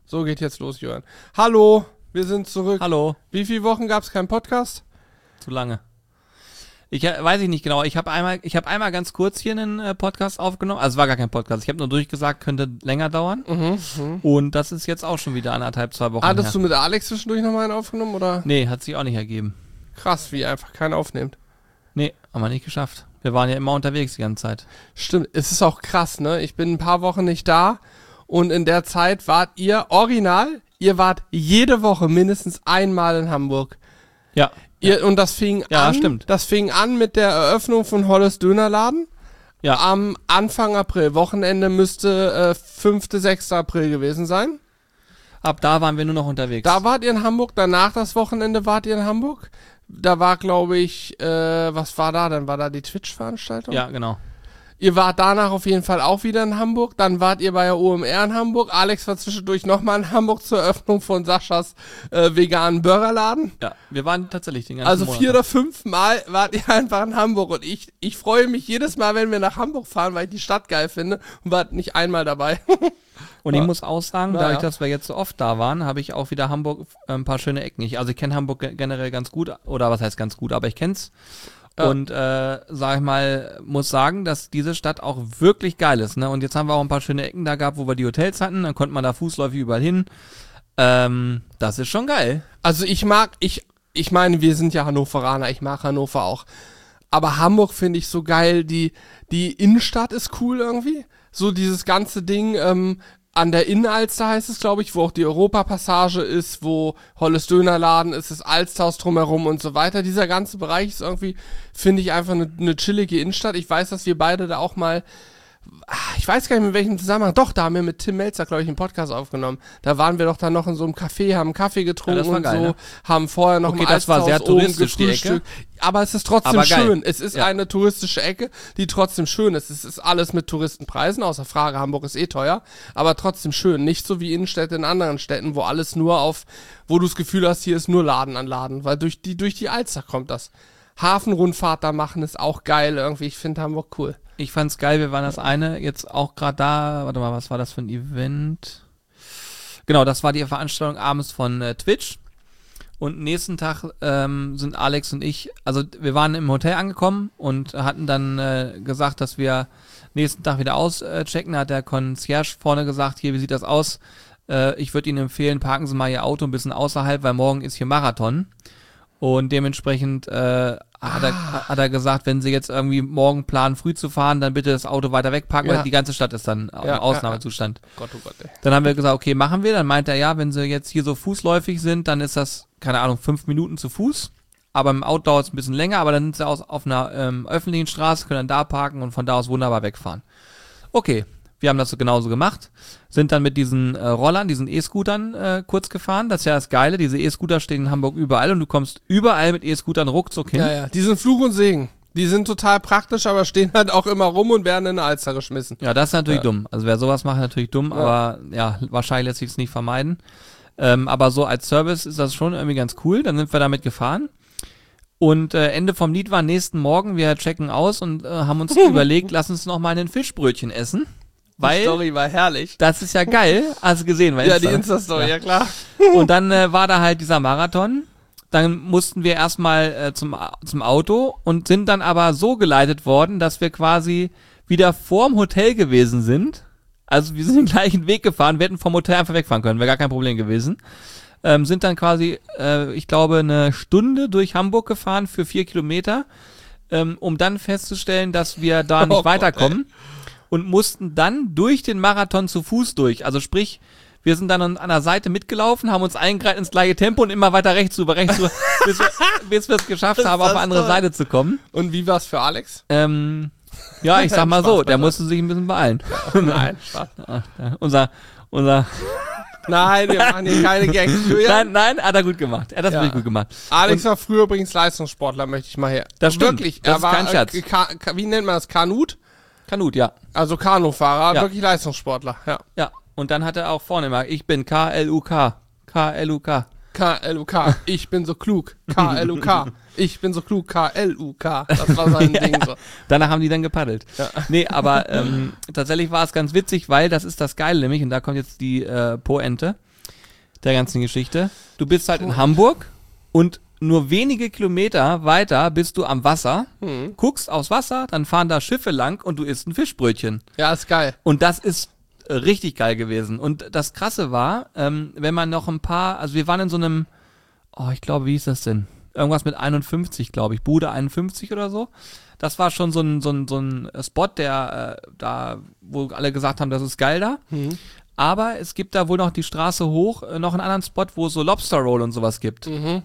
So geht jetzt los, Jörn. Hallo, wir sind zurück. Hallo. Wie viele Wochen gab es keinen Podcast? Zu lange. Weiß ich nicht genau. Ich habe einmal ganz kurz hier einen Podcast aufgenommen. Also es war gar kein Podcast. Ich habe nur durchgesagt, könnte länger dauern. Und das ist jetzt auch schon wieder 1,5, 2 Wochen Hattest her. du mit Alex zwischendurch nochmal einen aufgenommen, oder? Nee, hat sich auch nicht ergeben. Krass, wie einfach keinen aufnimmt. Nee, haben wir nicht geschafft. Wir waren ja immer unterwegs die ganze Zeit. Stimmt, es ist auch krass, ne? Ich bin ein paar Wochen nicht da und in der Zeit wart ihr wart jede Woche mindestens einmal in Hamburg. Ja. Und das fing an mit der Eröffnung von Holles Dönerladen. Ja. Am Anfang April. Wochenende müsste 5., 6. April gewesen sein. Ab da waren wir nur noch unterwegs. Da wart ihr in Hamburg, danach das Wochenende wart ihr in Hamburg. Da war, glaube ich, was war da? Dann war da die Twitch-Veranstaltung? Ja, genau. Ihr wart danach auf jeden Fall auch wieder in Hamburg. Dann wart ihr bei der OMR in Hamburg. Alex war zwischendurch nochmal in Hamburg zur Eröffnung von Saschas veganen Burgerladen. Ja, wir waren tatsächlich den ganzen Also Monat. 4 oder 5 Mal wart ihr einfach in Hamburg. Und ich freue mich jedes Mal, wenn wir nach Hamburg fahren, weil ich die Stadt geil finde. Und wart nicht einmal dabei. Und ich muss auch sagen, Naja. dadurch, dass wir jetzt so oft da waren, habe ich auch wieder Hamburg ein paar schöne Ecken. Also ich kenne Hamburg generell ganz gut, oder was heißt ganz gut, aber ich kenn's. Ja. Und sag ich mal, muss sagen, dass diese Stadt auch wirklich geil ist. Ne? Und jetzt haben wir auch ein paar schöne Ecken da gehabt, wo wir die Hotels hatten. Dann konnte man da fußläufig überall hin. Das ist schon geil. Also ich meine, wir sind ja Hannoveraner. Ich mag Hannover auch. Aber Hamburg finde ich so geil. Die Innenstadt ist cool irgendwie. So dieses ganze Ding, an der Innenalster heißt es, glaube ich, wo auch die Europapassage ist, wo Holles Dönerladen ist, das Alsthaus drumherum und so weiter. Dieser ganze Bereich ist irgendwie, finde ich, einfach eine chillige Innenstadt. Ich weiß, dass wir beide da auch mal, ich weiß gar nicht, mit welchem Zusammenhang, doch, da haben wir mit Tim Melzer, glaube ich, einen Podcast aufgenommen. Da waren wir doch dann noch in so einem Café, haben Kaffee getrunken das war und geil, so, ne? haben vorher noch Okay, im das war sehr Alsthaus oben touristisch, die Ecke. gefrühstückt. Aber es ist trotzdem Aber geil. schön. Es ist Ja. eine touristische Ecke, die trotzdem schön ist. Es ist alles mit Touristenpreisen, außer Frage, Hamburg ist teuer, aber trotzdem schön. Nicht so wie Innenstädte in anderen Städten, wo alles nur wo du das Gefühl hast, hier ist nur Laden an Laden, weil durch die Alster kommt das. Hafenrundfahrt da machen ist auch geil irgendwie. Ich finde Hamburg cool. Ich fand's geil, wir waren das eine jetzt auch gerade da, warte mal, was war das für ein Event? Genau, das war die Veranstaltung abends von Twitch. Und nächsten Tag sind Alex und ich, also wir waren im Hotel angekommen und hatten dann gesagt, dass wir nächsten Tag wieder auschecken. Da hat der Concierge vorne gesagt, hier, wie sieht das aus? Ich würde Ihnen empfehlen, parken Sie mal Ihr Auto ein bisschen außerhalb, weil morgen ist hier Marathon. Und dementsprechend hat er gesagt, wenn Sie jetzt irgendwie morgen planen, früh zu fahren, dann bitte das Auto weiter wegparken, Ja. weil die ganze Stadt ist dann im Ausnahmezustand. Gott, oh Gott, ey. Dann haben wir gesagt, okay, machen wir. Dann meint er, ja, wenn Sie jetzt hier so fußläufig sind, dann ist das, keine Ahnung, 5 Minuten zu Fuß. Aber im Auto dauert es ein bisschen länger, aber dann sind Sie auf einer öffentlichen Straße, können dann da parken und von da aus wunderbar wegfahren. Okay, wir haben das so genauso gemacht, sind dann mit diesen Rollern, diesen E-Scootern kurz gefahren. Das ist ja das Geile, diese E-Scooter stehen in Hamburg überall und du kommst überall mit E-Scootern ruckzuck hin. Ja, die sind Fluch und Segen. Die sind total praktisch, aber stehen halt auch immer rum und werden in eine Alster geschmissen. Ja, das ist natürlich dumm. Also wer sowas macht, natürlich dumm, aber ja, wahrscheinlich lässt sich es nicht vermeiden. Aber so als Service ist das schon irgendwie ganz cool. Dann sind wir damit gefahren. Und Ende vom Lied war nächsten Morgen, wir checken aus und haben uns überlegt, lass uns noch mal ein Fischbrötchen essen. Weil Die Story war herrlich. das ist ja geil, hast du gesehen. Weil Ja, die Insta-Story, ja klar. Und dann war da halt dieser Marathon. Dann mussten wir erstmal zum Auto und sind dann aber so geleitet worden, dass wir quasi wieder vorm Hotel gewesen sind. Also wir sind den gleichen Weg gefahren, wir hätten vom Hotel einfach wegfahren können, wäre gar kein Problem gewesen. Sind dann quasi, ich glaube, eine Stunde durch Hamburg gefahren für 4 Kilometer, um dann festzustellen, dass wir da nicht weiterkommen. Und mussten dann durch den Marathon zu Fuß durch. Also sprich, wir sind dann an der Seite mitgelaufen, haben uns eingereiht ins gleiche Tempo und immer weiter rechts rüber, bis wir es geschafft haben, auf die andere Seite zu kommen. Und wie war's für Alex? Ja, ich sag mal so, der musste sich ein bisschen beeilen. Nein, Spaß. Unser Nein, wir machen hier keine Gags. Julian? Nein, hat er gut gemacht. Er hat das wirklich gut gemacht. Alex war früher übrigens Leistungssportler, möchte ich mal her. Das stimmt. Wirklich, Das er ist war kein Scherz. Wie nennt man das? Kanut? Kanut, ja. Also Kanufahrer, Ja. wirklich Leistungssportler, ja. Ja. Und dann hat er auch vorne immer, ich bin KLUK. KLUK. KLUK, ich bin so klug. KLUK, ich bin so klug. KLUK, das war sein Ding so. Danach haben die dann gepaddelt. Ja. Nee, aber tatsächlich war es ganz witzig, weil das ist das Geile nämlich, und da kommt jetzt die Pointe. der ganzen Geschichte. Du bist halt in Hamburg und nur wenige Kilometer weiter bist du am Wasser, guckst aufs Wasser, dann fahren da Schiffe lang und du isst ein Fischbrötchen. Ja, ist geil. Und das ist richtig geil gewesen. Und das Krasse war, wenn man noch ein paar, also wir waren in so einem, ich glaube, wie hieß das denn? Irgendwas mit 51, glaube ich, Bude 51 oder so. Das war schon so ein Spot, der da, wo alle gesagt haben, das ist geil da. Aber es gibt da wohl noch die Straße hoch, noch einen anderen Spot, wo es so Lobster Roll und sowas gibt.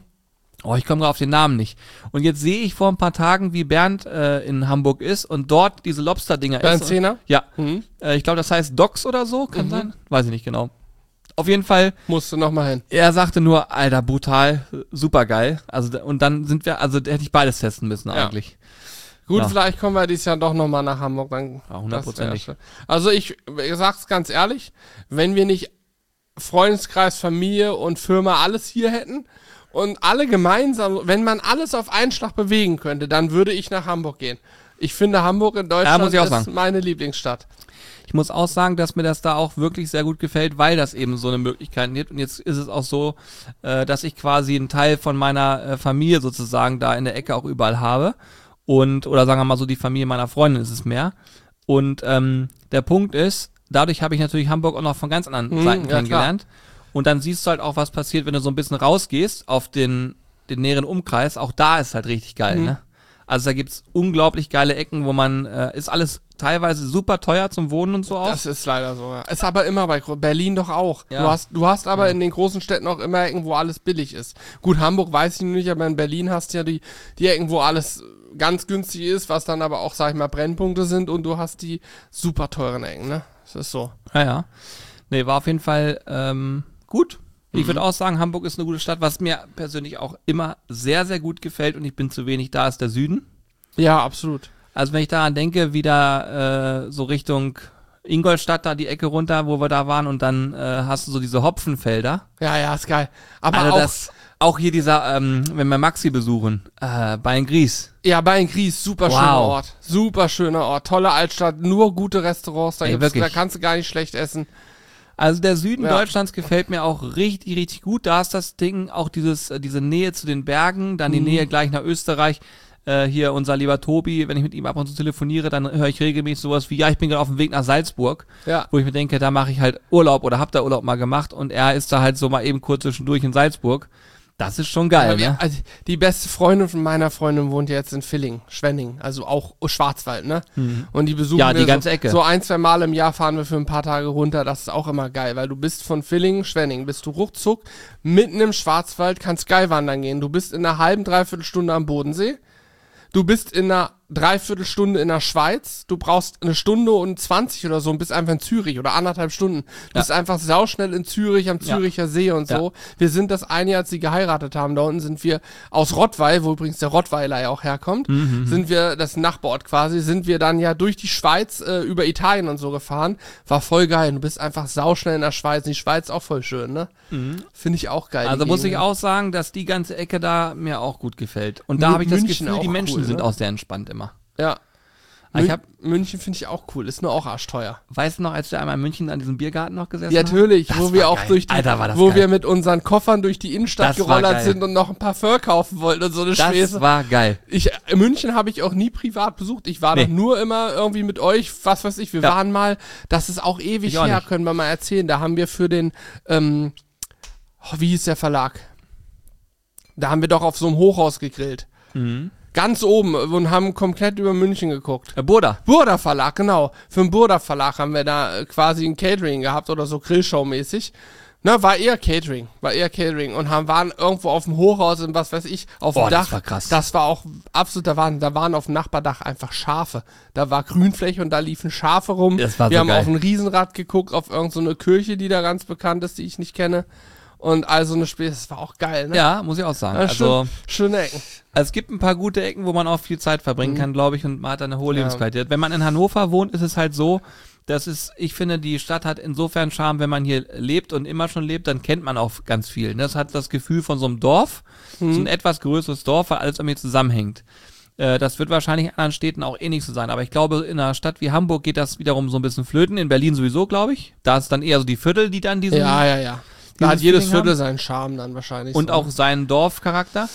Ich komme gerade auf den Namen nicht. Und jetzt sehe ich vor ein paar Tagen, wie Bernd in Hamburg ist und dort diese Lobster-Dinger Bernd ist. Zehner? Ja. Ich glaube, das heißt Docks oder so, kann sein. Weiß ich nicht genau. Auf jeden Fall. Musst du nochmal hin. Er sagte nur, Alter, brutal, super geil. Also, und dann sind wir, also hätte ich beides testen müssen eigentlich. Gut, Ja. vielleicht kommen wir dieses Jahr doch nochmal nach Hamburg. Dann, Ja, 100%. Also ich sag's ganz ehrlich, wenn wir nicht Freundeskreis, Familie und Firma alles hier hätten und alle gemeinsam, wenn man alles auf einen Schlag bewegen könnte, dann würde ich nach Hamburg gehen. Ich finde Hamburg in Deutschland muss ich auch ist sagen. meine Lieblingsstadt. Ich muss auch sagen, dass mir das da auch wirklich sehr gut gefällt, weil das eben so eine Möglichkeit gibt. Und jetzt ist es auch so, dass ich quasi einen Teil von meiner Familie sozusagen da in der Ecke auch überall habe. Und, oder sagen wir mal so, die Familie meiner Freundin ist es mehr. Und der Punkt ist, dadurch habe ich natürlich Hamburg auch noch von ganz anderen Seiten ja, kennengelernt. Und dann siehst du halt auch, was passiert, wenn du so ein bisschen rausgehst auf den näheren Umkreis. Auch da ist halt richtig geil, ne? Also da gibt's unglaublich geile Ecken, wo man, ist alles teilweise super teuer zum Wohnen und so auch. Das ist leider so, ja. Ist aber immer bei Berlin doch auch. Ja. Du hast aber in den großen Städten auch immer Ecken, wo alles billig ist. Gut, Hamburg weiß ich nicht, aber in Berlin hast du ja die Ecken, wo alles ganz günstig ist, was dann aber auch, sag ich mal, Brennpunkte sind und du hast die super teuren Ecken, ne? Das ist so. Ja. Nee, war auf jeden Fall gut. Ich würde auch sagen, Hamburg ist eine gute Stadt. Was mir persönlich auch immer sehr, sehr gut gefällt und ich bin zu wenig da, ist der Süden. Ja, absolut. Also wenn ich daran denke, wieder so Richtung Ingolstadt, da die Ecke runter, wo wir da waren und dann hast du so diese Hopfenfelder. Ja, ist geil. Aber Also auch hier dieser, wenn wir Maxi besuchen, Beingries. Ja, Beingries, super Wow. schöner Ort. Super schöner Ort. Tolle Altstadt, nur gute Restaurants, da Wirklich. kannst du gar nicht schlecht essen. Also der Süden Ja. Deutschlands gefällt mir auch richtig, richtig gut. Da ist das Ding, auch diese Nähe zu den Bergen, dann die Nähe gleich nach Österreich. Hier unser lieber Tobi, wenn ich mit ihm ab und zu telefoniere, dann höre ich regelmäßig sowas wie, ja, ich bin gerade auf dem Weg nach Salzburg, Ja. wo ich mir denke, da mache ich halt Urlaub oder hab da Urlaub mal gemacht und er ist da halt so mal eben kurz zwischendurch in Salzburg. Das ist schon geil, ne? Also die beste Freundin von meiner Freundin wohnt jetzt in Villingen, Schwenning, also auch Schwarzwald, ne? Und die besuchen Ja, wir die ganze Ecke. so 1-2 Mal im Jahr fahren wir für ein paar Tage runter. Das ist auch immer geil, weil du bist von Villingen, Schwenning, bist du ruckzuck mitten im Schwarzwald, kannst geil wandern gehen. Du bist in einer halben, dreiviertel Stunde am Bodensee. Du bist in einer Dreiviertelstunde in der Schweiz, du brauchst eine Stunde und 20 oder so und bist einfach in Zürich oder 1,5 Stunden. Du bist einfach sauschnell in Zürich, am Züricher See und so. Wir sind das eine Jahr, als sie geheiratet haben, da unten sind wir aus Rottweil, wo übrigens der Rottweiler ja auch herkommt, sind wir, das Nachbarort quasi, sind wir dann ja durch die Schweiz über Italien und so gefahren. War voll geil. Du bist einfach sauschnell in der Schweiz. Die Schweiz auch voll schön, ne? Finde ich auch geil. Also die muss ich Gegend. auch sagen, dass die ganze Ecke da mir auch gut gefällt. Und da Mü- habe ich das München Gefühl, die auch Menschen cool, sind ne? auch sehr entspannt immer. Ja. Ich hab- München finde ich auch cool. Ist nur auch arschteuer. Weißt du noch, als wir einmal in München an diesem Biergarten noch gesessen Ja, haben? natürlich, Das wo war wir auch geil. durch die, Alter, war das wo geil. wir mit unseren Koffern durch die Innenstadt Das war gerollert geil. sind und noch ein Parfum kaufen wollten und so eine Das Späße. war geil. In München habe ich auch nie privat besucht. Ich war Nee. doch nur immer irgendwie mit euch, was weiß ich. Wir Ja. waren mal, das ist auch ewig Ich auch her, nicht. können wir mal erzählen. Da haben wir für den, wie hieß der Verlag? Da haben wir doch auf so einem Hochhaus gegrillt. Ganz oben und haben komplett über München geguckt. Burda. Burda Verlag, genau. Für den Burda Verlag haben wir da quasi ein Catering gehabt oder so Grillshow-mäßig. Na, war eher Catering und waren irgendwo auf dem Hochhaus und was weiß ich, auf dem Oh, Dach. das war krass. Das war auch absolut, da waren auf dem Nachbardach einfach Schafe. Da war Grünfläche und da liefen Schafe rum. Das war Wir so haben geil. auf ein Riesenrad geguckt, auf irgendeine so eine Kirche, die da ganz bekannt ist, die ich nicht kenne. Und also eine Späße, das war auch geil, ne? Ja, muss ich auch sagen. Ja, Also schöne Ecken. es gibt ein paar gute Ecken, wo man auch viel Zeit verbringen kann, glaube ich, und man hat eine hohe Ja. Lebensqualität. Wenn man in Hannover wohnt, ist es halt so, ich finde, die Stadt hat insofern Charme, wenn man hier lebt und immer schon lebt, dann kennt man auch ganz viel. Das hat das Gefühl von so einem Dorf, so ein etwas größeres Dorf, weil alles irgendwie zusammenhängt. Das wird wahrscheinlich in anderen Städten auch ähnlich so sein, aber ich glaube, in einer Stadt wie Hamburg geht das wiederum so ein bisschen flöten, in Berlin sowieso, glaube ich. Da ist dann eher so die Viertel, die dann diesen Ja. Da hat jedes Feeling Viertel haben. seinen Charme dann wahrscheinlich. Und so. auch seinen Dorfcharakter.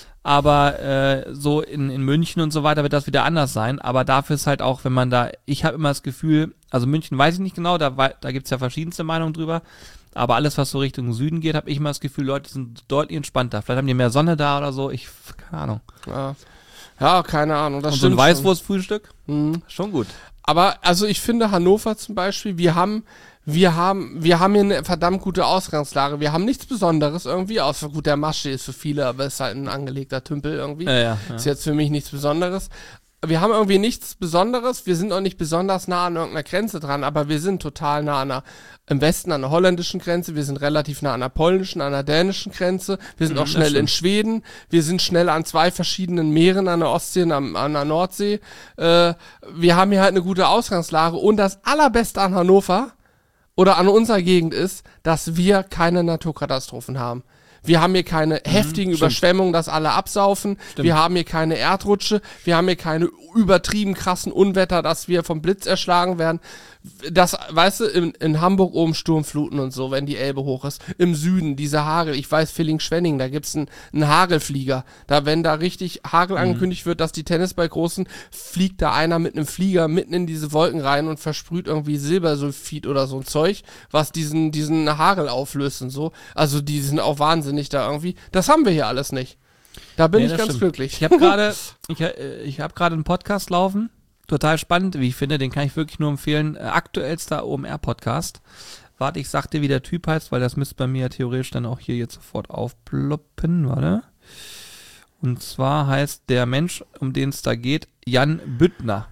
Aber so in München und so weiter wird das wieder anders sein. Aber dafür ist halt auch, wenn man da, ich habe immer das Gefühl, also München weiß ich nicht genau, da gibt's ja verschiedenste Meinungen drüber. Aber alles, was so Richtung Süden geht, habe ich immer das Gefühl, Leute sind deutlich entspannter. Vielleicht haben die mehr Sonne da oder so, keine Ahnung. Ja, keine Ahnung. Das Und so ein stimmt schon. Weißwurstfrühstück, schon gut. Aber also ich finde Hannover zum Beispiel, wir haben hier eine verdammt gute Ausgangslage. Wir haben nichts Besonderes irgendwie, außer gut, der Masche ist für viele, aber ist halt ein angelegter Tümpel irgendwie. Ja. Ist jetzt für mich nichts Besonderes. Wir haben irgendwie nichts Besonderes, wir sind auch nicht besonders nah an irgendeiner Grenze dran, aber wir sind total nah im Westen an der holländischen Grenze, wir sind relativ nah an der polnischen, an der dänischen Grenze, wir sind auch schnell in Schweden, wir sind schnell an 2 verschiedenen Meeren, an der Ostsee und an der Nordsee. Wir haben hier halt eine gute Ausgangslage und das Allerbeste an Hannover oder an unserer Gegend ist, dass wir keine Naturkatastrophen haben. Wir haben hier keine heftigen Überschwemmungen, dass alle absaufen. Stimmt. Wir haben hier keine Erdrutsche. Wir haben hier keine übertrieben krassen Unwetter, dass wir vom Blitz erschlagen werden. Das, weißt du, in Hamburg oben Sturmfluten und so, wenn die Elbe hoch ist. Im Süden, diese Hagel. Ich weiß, Villingen-Schwenningen, da gibt's einen Hagelflieger. Da, wenn da richtig Hagel angekündigt wird, dass die Tennisball großen, fliegt da einer mit einem Flieger mitten in diese Wolken rein und versprüht irgendwie Silbersulfid oder so ein Zeug, was diesen Hagel auflöst und so. Also die sind auch wahnsinnig da irgendwie. Das haben wir hier alles nicht. Da bin Nee, ich das ganz stimmt. glücklich. Ich habe gerade ich hab gerade einen Podcast laufen, total spannend, wie ich finde, den kann ich wirklich nur empfehlen. Aktuellster OMR-Podcast. Warte, ich sag dir, wie der Typ heißt, weil das müsste bei mir theoretisch dann auch hier jetzt sofort aufploppen, warte. Und zwar heißt der Mensch, um den es da geht, Jan Büttner.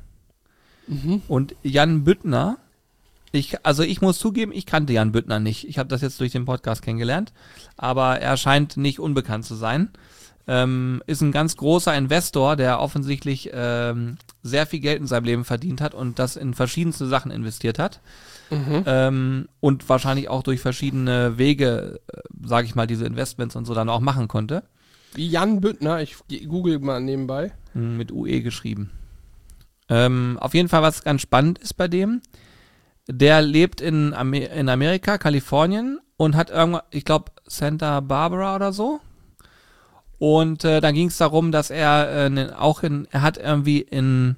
Und Jan Büttner, ich muss zugeben, ich kannte Jan Büttner nicht. Ich habe das jetzt durch den Podcast kennengelernt, aber er scheint nicht unbekannt zu sein. Ist ein ganz großer Investor, der offensichtlich sehr viel Geld in seinem Leben verdient hat und das in verschiedenste Sachen investiert hat. Und wahrscheinlich auch durch verschiedene Wege, sage ich mal, diese Investments und so dann auch machen konnte. Wie Jan Büttner, ich google mal nebenbei. Mit UE geschrieben. Auf jeden Fall, was ganz spannend ist bei dem, der lebt in Amerika, Kalifornien und hat irgendwann, ich glaube, Santa Barbara oder so. Und dann ging es darum, dass er er hat irgendwie an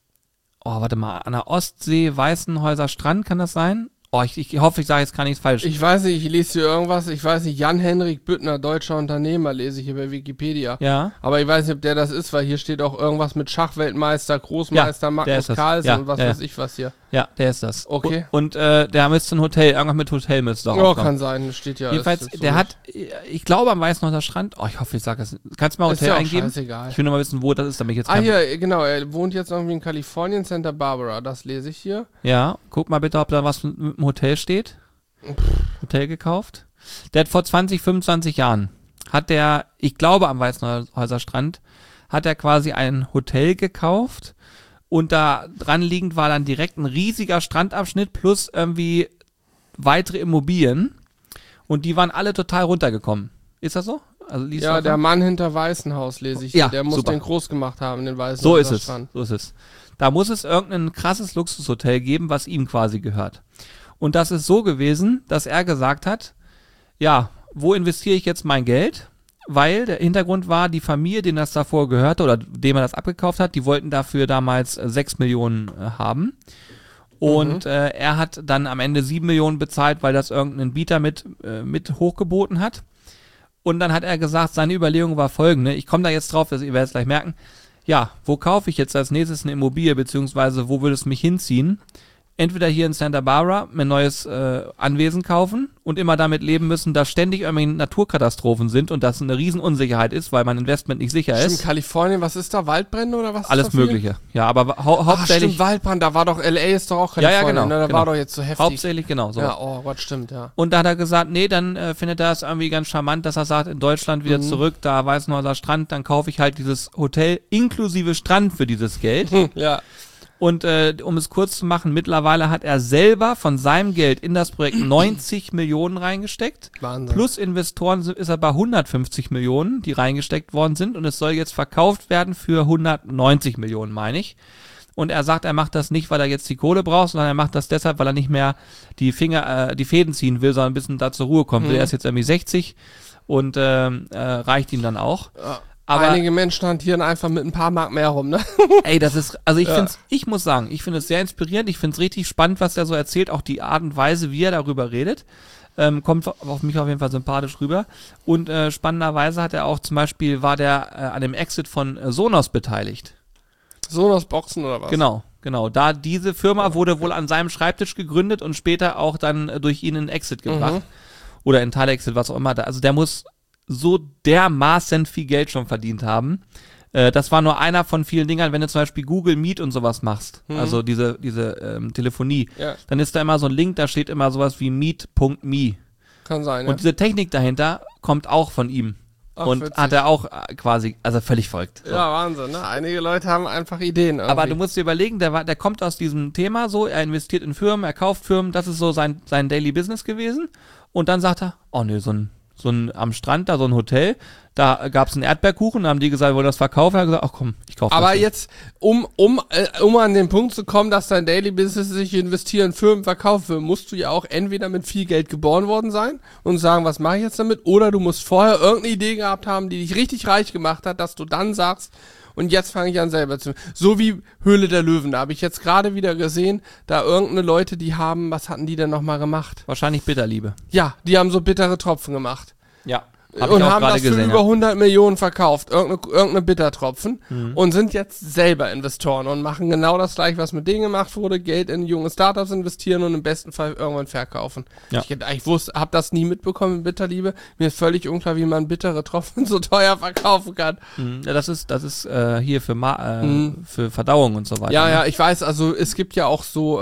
der Ostsee, Weißenhäuser Strand, kann das sein? Ich hoffe, ich sage jetzt gar nichts falsch. Ich weiß nicht, ich lese hier irgendwas, ich weiß nicht, Jan-Henrik Büttner, deutscher Unternehmer, lese ich hier bei Wikipedia. Ja. Aber ich weiß nicht, ob der das ist, weil hier steht auch irgendwas mit Schachweltmeister, Großmeister, Ja, der Magnus ist das. Carlsen Ja, und was ja. weiß ich was hier. Ja, der ist das. Okay. Und der müsste ein Hotel, irgendwas mit Hotel müsste auch Oh, aufkommen. kann sein, steht ja. Jedenfalls, ist so der nicht. hat, ich glaube am Weißenhäuser Strand, ich hoffe, ich sage es. Kannst du mal Ist Hotel ja auch eingeben? scheißegal. Ich will nur mal wissen, wo das ist, damit ich jetzt Hier, genau, er wohnt jetzt irgendwie in Kalifornien, Santa Barbara, das lese ich hier. Ja, guck mal bitte, ob da was mit dem Hotel steht. Hotel gekauft. Der hat vor 20, 25 Jahren, ich glaube am Weißenhäuser Strand, hat er quasi ein Hotel gekauft und da dran liegend war dann direkt ein riesiger Strandabschnitt plus irgendwie weitere Immobilien und die waren alle total runtergekommen. Ist das so? Also liest du Ja, das der mal? Mann hinter Weißenhaus lese ich Ja, hier. Der muss super. den groß gemacht haben, den Weißenhaus. So ist es. Da muss es irgendein krasses Luxushotel geben, was ihm quasi gehört. Und das ist so gewesen, dass er gesagt hat, ja, wo investiere ich jetzt mein Geld? Weil der Hintergrund war, die Familie, denen das davor gehörte oder dem er das abgekauft hat, die wollten dafür damals 6 Millionen haben. Und er hat dann am Ende 7 Millionen bezahlt, weil das irgendein Bieter mit hochgeboten hat. Und dann hat er gesagt, seine Überlegung war folgende, ich komme da jetzt drauf, ihr werdet es gleich merken, ja, wo kaufe ich jetzt als nächstes eine Immobilie, beziehungsweise wo würde es mich hinziehen? Entweder hier in Santa Barbara ein neues Anwesen kaufen und immer damit leben müssen, dass ständig irgendwelche Naturkatastrophen sind und das eine Riesenunsicherheit ist, weil mein Investment nicht sicher Stimmt, ist. Kalifornien, was ist da? Waldbrände oder was? Alles ist da viel? Mögliche. Ja, aber Ach, hauptsächlich. stimmt, Waldbrand, da war doch, L.A. ist doch auch Ja, ja, Kalifornien, genau, ne? Da genau. war doch jetzt so heftig. Hauptsächlich, genau. So. Ja, oh Gott, stimmt, ja. Und da hat er gesagt, nee, dann findet er es irgendwie ganz charmant, dass er sagt, in Deutschland wieder zurück, da Weißenhäuser Strand, dann kaufe ich halt dieses Hotel inklusive Strand für dieses Geld. Ja. Und um es kurz zu machen, mittlerweile hat er selber von seinem Geld in das Projekt 90 Millionen reingesteckt. Wahnsinn. Plus Investoren ist er bei 150 Millionen, die reingesteckt worden sind. Und es soll jetzt verkauft werden für 190 Millionen, meine ich. Und er sagt, er macht das nicht, weil er jetzt die Kohle braucht, sondern er macht das deshalb, weil er nicht mehr die Fäden ziehen will, sondern ein bisschen da zur Ruhe kommt. Er ist jetzt irgendwie 60 und reicht ihm dann auch. Ja. Aber einige Menschen hantieren einfach mit ein paar Mark mehr rum, ne? ey, das ist, also ich muss sagen, ich finde es sehr inspirierend, ich finde es richtig spannend, was er so erzählt, auch die Art und Weise, wie er darüber redet, kommt auf mich auf jeden Fall sympathisch rüber und spannenderweise hat er auch zum Beispiel, war der an dem Exit von Sonos beteiligt. Sonos Boxen oder was? Genau. Da diese Firma wurde wohl an seinem Schreibtisch gegründet und später auch dann durch ihn in Exit gebracht. Oder in Teilexit, was auch immer. Also der muss so dermaßen viel Geld schon verdient haben. Das war nur einer von vielen Dingern, wenn du zum Beispiel Google Meet und sowas machst, also diese Telefonie, dann ist da immer so ein Link, da steht immer sowas wie meet.me. Kann sein, Und diese Technik dahinter kommt auch von ihm. Ach, und witzig. hat er auch quasi, also völlig verrückt. So. Ja, Wahnsinn, ne? Einige Leute haben einfach Ideen irgendwie. Aber du musst dir überlegen, der kommt aus diesem Thema so, er investiert in Firmen, er kauft Firmen, das ist so sein Daily Business gewesen. Und dann sagt er, oh nö, so ein am Strand, da so ein Hotel, da gab es einen Erdbeerkuchen, da haben die gesagt, wir wollen das verkaufen, er hat gesagt, ach komm, ich kaufe das. Aber jetzt, um an den Punkt zu kommen, dass dein Daily Business sich investieren, Firmen verkaufen will, musst du ja auch entweder mit viel Geld geboren worden sein und sagen, was mache ich jetzt damit, oder du musst vorher irgendeine Idee gehabt haben, die dich richtig reich gemacht hat, dass du dann sagst, und jetzt fange ich an selber zu. So wie Höhle der Löwen, da habe ich jetzt gerade wieder gesehen, da irgendeine Leute, die haben, was hatten die denn nochmal gemacht? Wahrscheinlich Bitterliebe. Ja, die haben so bittere Tropfen gemacht. Ja. Und haben das für über 100 Millionen verkauft, irgendeine Bittertropfen, und sind jetzt selber Investoren und machen genau das gleiche, was mit denen gemacht wurde, Geld in junge Startups investieren und im besten Fall irgendwann verkaufen. Ja. Ich habe das nie mitbekommen in Bitterliebe. Mir ist völlig unklar, wie man bittere Tropfen so teuer verkaufen kann. Ja, das ist hier für Verdauung und so weiter. Ja, ne? ja, ich weiß, also es gibt ja auch so,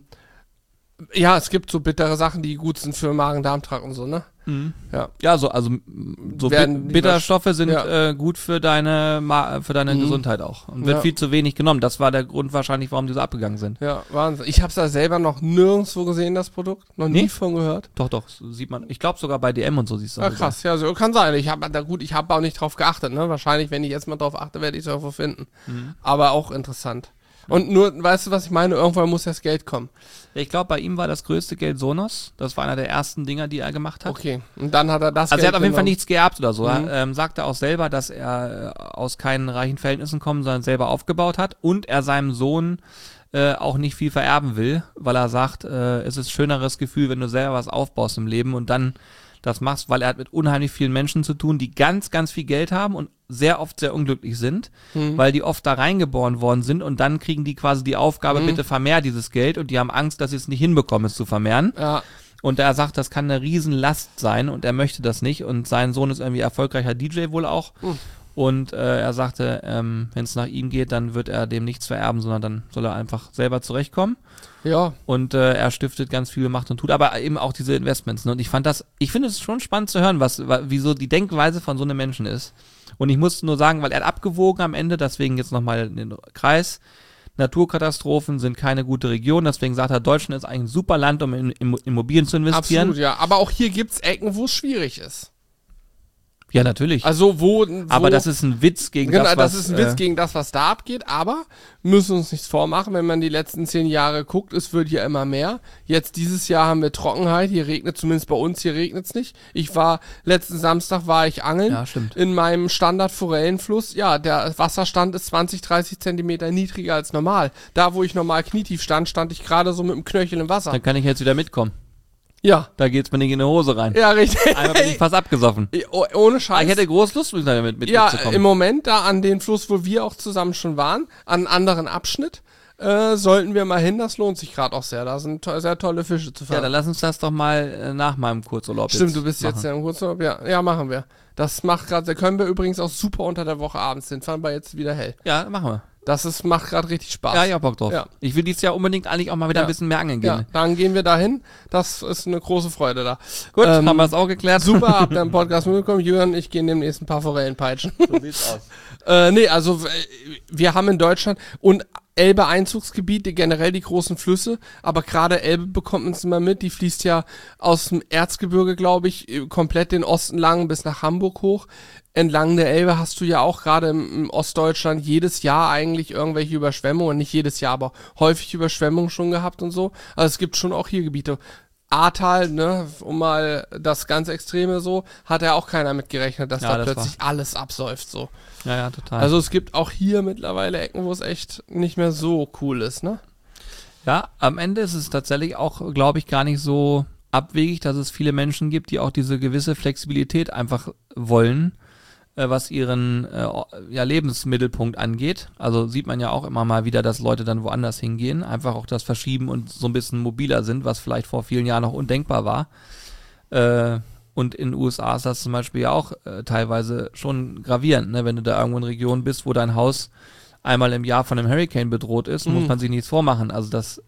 es gibt so bittere Sachen, die gut sind für Magen-Darm-Trakt und so, ne? Ja. Ja, so Werden Bitterstoffe sind ja. gut für deine Gesundheit auch. Und wird viel zu wenig genommen. Das war der Grund wahrscheinlich, warum die so abgegangen sind. Ja, Wahnsinn. Ich habe es da selber noch nirgendwo gesehen, das Produkt. Noch nie von gehört. Doch, sieht man. Ich glaube sogar bei DM und so siehst du Ja, das. krass. Ja, so kann sein. Ich habe auch nicht drauf geachtet, ne? Wahrscheinlich, wenn ich jetzt mal drauf achte, werde ich es irgendwo finden. Aber auch interessant. Und nur, weißt du, was ich meine? Irgendwann muss das Geld kommen. Ja, ich glaube, bei ihm war das größte Geld Sonos. Das war einer der ersten Dinger, die er gemacht hat. Okay. Und dann hat er das Also Geld er hat auf jeden Fall genommen. nichts geerbt oder so. Er sagte auch selber, dass er aus keinen reichen Verhältnissen kommt, sondern selber aufgebaut hat und er seinem Sohn auch nicht viel vererben will, weil er sagt, es ist ein schöneres Gefühl, wenn du selber was aufbaust im Leben und dann das machst, weil er hat mit unheimlich vielen Menschen zu tun, die ganz, ganz viel Geld haben und sehr oft sehr unglücklich sind, weil die oft da reingeboren worden sind und dann kriegen die quasi die Aufgabe, bitte vermehr dieses Geld und die haben Angst, dass sie es nicht hinbekommen, es zu vermehren. Ja. Und er sagt, das kann eine Riesenlast sein und er möchte das nicht und sein Sohn ist irgendwie erfolgreicher DJ wohl auch und er sagte, wenn es nach ihm geht, dann wird er dem nichts vererben, sondern dann soll er einfach selber zurechtkommen. Ja. Und er stiftet ganz viel, macht und tut, aber eben auch diese Investments. Ne? Und ich finde es schon spannend zu hören, wie so die Denkweise von so einem Menschen ist. Und ich muss nur sagen, weil er hat abgewogen am Ende, deswegen jetzt nochmal in den Kreis. Naturkatastrophen sind keine gute Region, deswegen sagt er, Deutschland ist eigentlich ein super Land, um in Immobilien zu investieren. Absolut, ja. Aber auch hier gibt's Ecken, wo es schwierig ist. Ja, natürlich. Also aber das ist ein Witz gegen das ist ein Witz gegen das, was da abgeht, aber müssen uns nichts vormachen, wenn man die letzten 10 Jahre guckt, es wird ja immer mehr. Jetzt dieses Jahr haben wir Trockenheit, hier regnet, zumindest bei uns, hier regnet's nicht. Letzten Samstag war ich angeln. Ja, stimmt. In meinem Standard-Forellenfluss, ja, der Wasserstand ist 20, 30 Zentimeter niedriger als normal. Da, wo ich normal knietief stand, stand ich gerade so mit dem Knöchel im Wasser. Dann kann ich jetzt wieder mitkommen. Ja. Da geht's mir nicht in die Hose rein. Ja, richtig. Einmal bin ich fast abgesoffen. Ohne Scheiß. Ich hätte groß Lust, damit mitzukommen. Im Moment da an den Fluss, wo wir auch zusammen schon waren, an einem anderen Abschnitt, sollten wir mal hin. Das lohnt sich gerade auch sehr. Da sind sehr tolle Fische zu fangen. Ja, dann lass uns das doch mal nach meinem Kurzurlaub Stimmt, du bist jetzt ja im Kurzurlaub. Ja, machen wir. Das macht gerade, da können wir übrigens auch super unter der Woche abends hin. Fahren wir jetzt wieder hell. Ja, machen wir. Macht gerade richtig Spaß. Ja, ich hab Bock drauf. Ja. Ich will dieses Jahr unbedingt eigentlich auch mal wieder ein bisschen mehr angeln gehen. Ja, dann gehen wir dahin. Das ist eine große Freude da. Gut, haben wir es auch geklärt. Super, habt ihr im Podcast mitbekommen. Jürgen, ich gehe demnächst ein paar Forellen peitschen. So sieht's aus. Also wir haben in Deutschland und Elbe-Einzugsgebiet, generell die großen Flüsse, aber gerade Elbe bekommt man es immer mit, die fließt ja aus dem Erzgebirge, glaube ich, komplett den Osten lang bis nach Hamburg hoch. Entlang der Elbe hast du ja auch gerade im Ostdeutschland jedes Jahr eigentlich irgendwelche Überschwemmungen, nicht jedes Jahr, aber häufig Überschwemmungen schon gehabt und so. Also es gibt schon auch hier Gebiete. Ahrtal, ne, um mal das ganz Extreme so, hat ja auch keiner mit gerechnet, dass da plötzlich alles absäuft so. Ja, total. Also es gibt auch hier mittlerweile Ecken, wo es echt nicht mehr so cool ist, ne? Ja, am Ende ist es tatsächlich auch, glaube ich, gar nicht so abwegig, dass es viele Menschen gibt, die auch diese gewisse Flexibilität einfach wollen, was ihren Lebensmittelpunkt angeht. Also sieht man ja auch immer mal wieder, dass Leute dann woanders hingehen, einfach auch das verschieben und so ein bisschen mobiler sind, was vielleicht vor vielen Jahren noch undenkbar war. Und in den USA ist das zum Beispiel ja auch teilweise schon gravierend, ne? Wenn du da irgendwo in Regionen bist, wo dein Haus einmal im Jahr von einem Hurricane bedroht ist, muss man sich nichts vormachen. Also das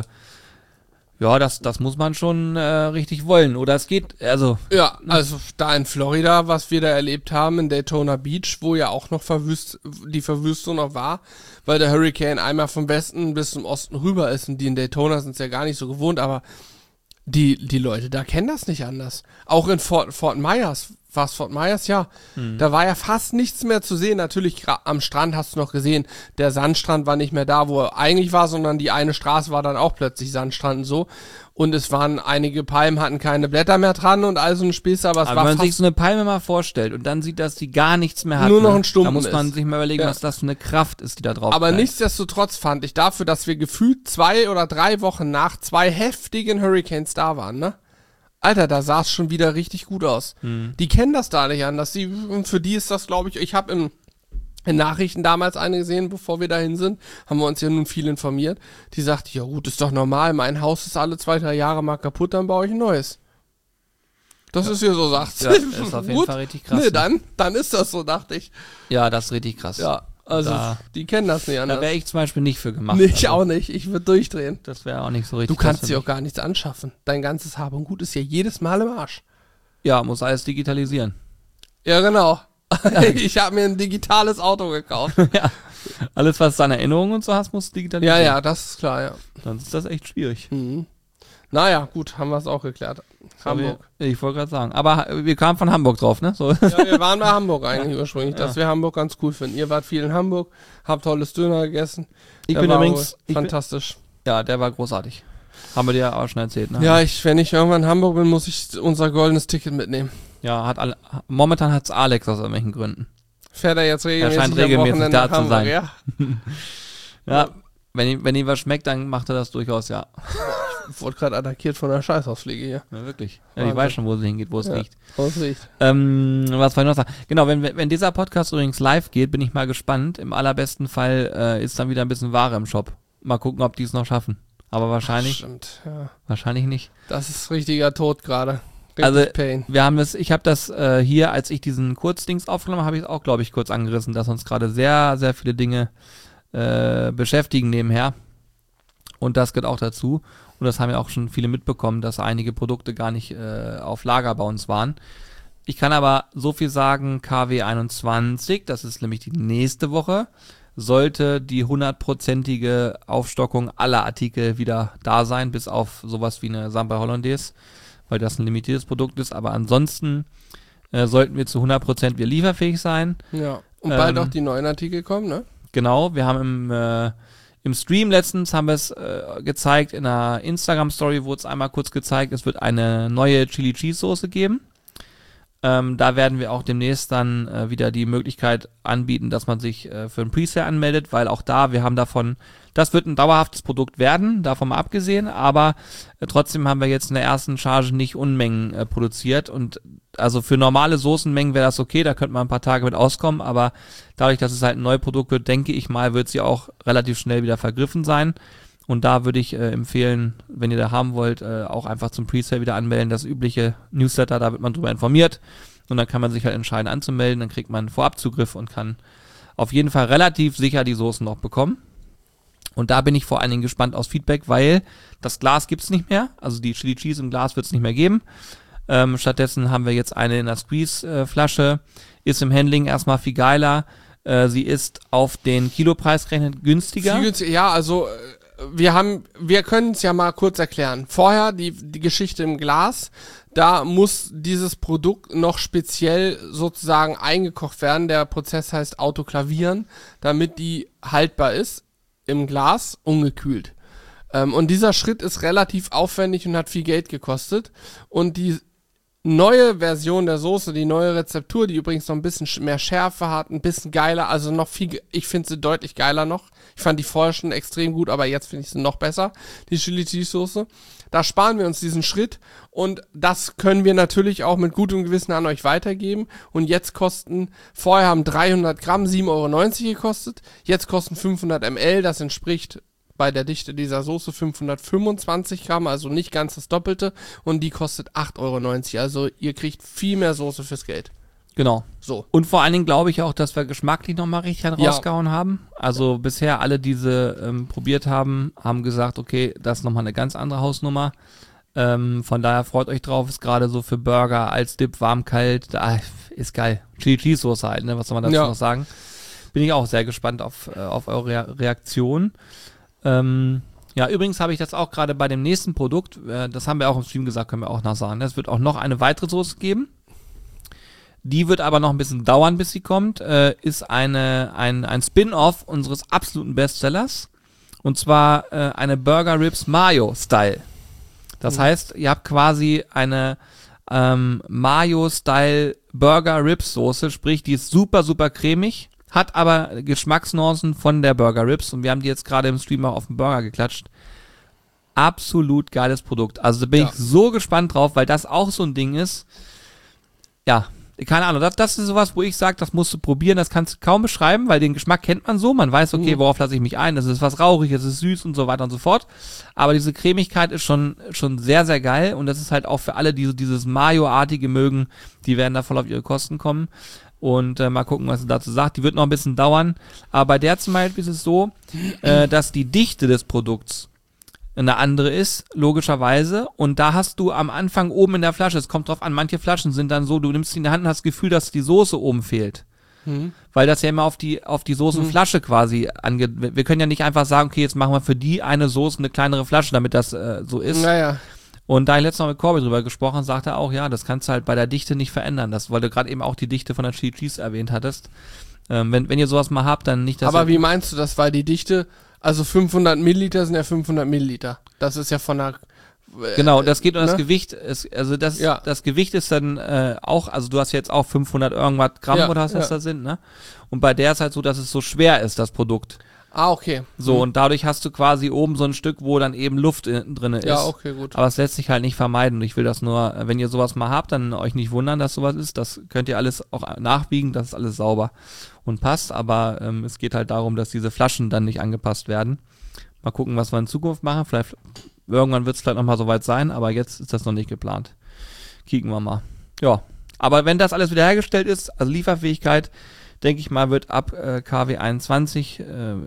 muss man schon richtig wollen. Oder es geht, also... Ja, also da in Florida, was wir da erlebt haben, in Daytona Beach, wo ja auch noch die Verwüstung noch war, weil der Hurricane einmal vom Westen bis zum Osten rüber ist und die in Daytona sind es ja gar nicht so gewohnt, aber die Leute da kennen das nicht anders. Auch in Fort Myers, war es Fort Myers? Ja. Da war ja fast nichts mehr zu sehen. Natürlich am Strand hast du noch gesehen, der Sandstrand war nicht mehr da, wo er eigentlich war, sondern die eine Straße war dann auch plötzlich Sandstrand und so. Und es waren einige Palmen, hatten keine Blätter mehr dran und all so ein Späße, aber es war wenn man fast sich so eine Palme mal vorstellt und dann sieht, dass die gar nichts mehr hat, nur noch ein Stumpen da muss man ist. sich mal überlegen, Ja. was das für eine Kraft ist, die da drauf Aber knallt. nichtsdestotrotz fand ich dafür, dass wir gefühlt 2 oder 3 Wochen nach 2 heftigen Hurricanes da waren, ne? Alter, da sah es schon wieder richtig gut aus. Die kennen das da nicht anders. Für die ist das, glaube ich habe in Nachrichten damals eine gesehen, bevor wir dahin sind, haben wir uns ja nun viel informiert. Die sagte, ja gut, ist doch normal, mein Haus ist alle 2-3 Jahre mal kaputt, dann baue ich ein neues. Das ist ja so, sagt sie. Ja, ist auf jeden Gut. Fall richtig krass. Nee, ne? dann ist das so, dachte ich. Ja, das ist richtig krass. Ja, also die kennen das nicht anders. Da wäre ich zum Beispiel nicht für gemacht. Nee, ich auch nicht. Ich würde durchdrehen. Das wäre auch nicht so richtig. Du kannst krass dir für auch gar nichts anschaffen. Dein ganzes Hab und Gut ist ja jedes Mal im Arsch. mich. Ja, muss alles digitalisieren. Ja, genau. Ich habe mir ein digitales Auto gekauft. Ja. Alles, was du an Erinnerungen und so hast, musst du Ja, digitalisieren. ja, das ist klar, ja. Sonst ist das echt schwierig. Naja, gut, haben wir es auch geklärt. Hamburg. Ich wollte gerade sagen. Aber wir kamen von Hamburg drauf, ne? So. Ja, wir waren bei Hamburg eigentlich ursprünglich, dass wir Hamburg ganz cool finden. Ihr wart viel in Hamburg, habt tolles Döner gegessen. Ich Der bin war übrigens- wohl ich bin- fantastisch. Ja, der war großartig. Haben wir dir auch schon erzählt, ne? Ja, wenn ich irgendwann in Hamburg bin, muss ich unser goldenes Ticket mitnehmen. Ja, momentan hat's Alex aus irgendwelchen Gründen. Fährt er jetzt regelmäßig, scheint regelmäßig am Wochenende da nach zu Hamburg, sein. ja? Ja, wenn ihm was schmeckt, dann macht er das durchaus, ja. Ich wurde gerade attackiert von einer Scheißhauspflege hier. Ja, wirklich. Ja, Wahnsinn. ich weiß schon, wo sie hingeht, wo es Ja. liegt. Was riecht. Was wollte ich noch sagen? Genau, wenn dieser Podcast übrigens live geht, bin ich mal gespannt. Im allerbesten Fall ist dann wieder ein bisschen Ware im Shop. Mal gucken, ob die es noch schaffen. Aber wahrscheinlich nicht. Das ist richtiger Tod gerade. Also, Pain. ich habe das hier, als ich diesen Kurzdings aufgenommen habe, habe ich es auch, glaube ich, kurz angerissen, dass uns gerade sehr, sehr viele Dinge beschäftigen nebenher. Und das gehört auch dazu. Und das haben ja auch schon viele mitbekommen, dass einige Produkte gar nicht auf Lager bei uns waren. Ich kann aber so viel sagen, KW 21, das ist nämlich die nächste Woche, sollte die 100%ige Aufstockung aller Artikel wieder da sein, bis auf sowas wie eine Samba Hollandaise, weil das ein limitiertes Produkt ist. Aber ansonsten sollten wir zu 100% wieder lieferfähig sein. Ja. Und bald auch die neuen Artikel kommen, ne? Genau, wir haben im Stream letztens haben wir es gezeigt, in einer Instagram-Story wurde es einmal kurz gezeigt, es wird eine neue Chili Cheese Soße geben. Da werden wir auch demnächst dann wieder die Möglichkeit anbieten, dass man sich für ein Presale anmeldet, weil auch da, wir haben davon, das wird ein dauerhaftes Produkt werden, davon mal abgesehen, aber trotzdem haben wir jetzt in der ersten Charge nicht Unmengen produziert und also für normale Soßenmengen wäre das okay, da könnte man ein paar Tage mit auskommen, aber dadurch, dass es halt ein neues Produkt wird, denke ich mal, wird sie auch relativ schnell wieder vergriffen sein. Und da würde ich empfehlen, wenn ihr da haben wollt, auch einfach zum Presale wieder anmelden. Das übliche Newsletter, da wird man drüber informiert. Und dann kann man sich halt entscheiden anzumelden. Dann kriegt man einen Vorabzugriff und kann auf jeden Fall relativ sicher die Soßen noch bekommen. Und da bin ich vor allen Dingen gespannt aufs Feedback, weil das Glas gibt's nicht mehr. Also die Chili Cheese im Glas wird's nicht mehr geben. Stattdessen haben wir jetzt eine in der Squeeze-Flasche. Ist im Handling erstmal viel geiler. Sie ist auf den Kilopreis gerechnet günstiger. Viel günstiger. Ja, also wir können es ja mal kurz erklären. Vorher die Geschichte im Glas, da muss dieses Produkt noch speziell sozusagen eingekocht werden. Der Prozess heißt Autoklavieren, damit die haltbar ist im Glas, ungekühlt. Und dieser Schritt ist relativ aufwendig und hat viel Geld gekostet. Und die neue Version der Soße, die neue Rezeptur, die übrigens noch ein bisschen mehr Schärfe hat, ein bisschen geiler, also noch viel, ich finde sie deutlich geiler noch. Ich fand die vorher schon extrem gut, aber jetzt finde ich sie noch besser, die Chili Cheese Soße. Da sparen wir uns diesen Schritt und das können wir natürlich auch mit gutem Gewissen an euch weitergeben. Und jetzt vorher haben 300 Gramm 7,90 € gekostet, jetzt kosten 500 ml, das entspricht bei der Dichte dieser Soße 525 Gramm, also nicht ganz das Doppelte, und die kostet 8,90 €. Also ihr kriegt viel mehr Soße fürs Geld. Genau. So. Und vor allen Dingen glaube ich auch, dass wir geschmacklich nochmal richtig rausgehauen haben. Also bisher alle, die sie probiert haben, haben gesagt, okay, das ist nochmal eine ganz andere Hausnummer. Von daher freut euch drauf, ist gerade so für Burger als Dip, warm, kalt, ist geil. Chili Cheese Soße halt, ne? Was soll man dazu noch sagen? Bin ich auch sehr gespannt auf eure Reaktion. Ja, übrigens habe ich das auch gerade bei dem nächsten Produkt, das haben wir auch im Stream gesagt, können wir auch noch sagen. Es wird auch noch eine weitere Soße geben. Die wird aber noch ein bisschen dauern, bis sie kommt. Ist ein Spin-off unseres absoluten Bestsellers. Und zwar eine Burger Ribs Mayo Style. Das heißt, ihr habt quasi eine Mayo Style Burger Ribs Soße, sprich, die ist super, super cremig. Hat aber Geschmacksnuancen von der Burger Ribs und wir haben die jetzt gerade im Stream auch auf den Burger geklatscht. Absolut geiles Produkt. Also da bin ich so gespannt drauf, weil das auch so ein Ding ist. Ja, keine Ahnung. Das ist sowas, wo ich sage, das musst du probieren. Das kannst du kaum beschreiben, weil den Geschmack kennt man so. Man weiß, okay, worauf lasse ich mich ein? Das ist was rauchig, es ist süß und so weiter und so fort. Aber diese Cremigkeit ist schon sehr, sehr geil und das ist halt auch für alle, die so dieses Mayo-artige mögen, die werden da voll auf ihre Kosten kommen. Und mal gucken, was sie dazu sagt. Die wird noch ein bisschen dauern. Aber bei der zum Beispiel ist es so, dass die Dichte des Produkts eine andere ist, logischerweise. Und da hast du am Anfang oben in der Flasche, es kommt drauf an, manche Flaschen sind dann so, du nimmst sie in die Hand und hast das Gefühl, dass die Soße oben fehlt. Weil das ja immer auf die Soßenflasche quasi angeht. Wir können ja nicht einfach sagen, okay, jetzt machen wir für die eine Soße eine kleinere Flasche, damit das so ist. Naja. Und da ich letztes Mal mit Corby drüber gesprochen, sagte er auch, ja, das kannst du halt bei der Dichte nicht verändern. Das, weil du gerade eben auch die Dichte von der Chili Cheese erwähnt hattest. Wenn ihr sowas mal habt, dann nicht das. Aber wie meinst du das? Weil die Dichte, also 500 Milliliter sind ja 500 Milliliter. Das ist ja von der... Genau, das geht um das ne? Gewicht. Das Gewicht ist dann auch, also du hast jetzt auch 500 irgendwas Gramm oder was das da sind, ne? Und bei der ist halt so, dass es so schwer ist, das Produkt. Ah, okay. So, und dadurch hast du quasi oben so ein Stück, wo dann eben Luft drin ist. Ja, okay, gut. Aber es lässt sich halt nicht vermeiden. Und ich will das nur, wenn ihr sowas mal habt, dann euch nicht wundern, dass sowas ist. Das könnt ihr alles auch nachbiegen, das ist alles sauber und passt. Aber es geht halt darum, dass diese Flaschen dann nicht angepasst werden. Mal gucken, was wir in Zukunft machen. Vielleicht irgendwann wird es vielleicht nochmal soweit sein, aber jetzt ist das noch nicht geplant. Kicken wir mal. Ja, aber wenn das alles wieder hergestellt ist, also Lieferfähigkeit, denke ich mal, wird ab KW 21,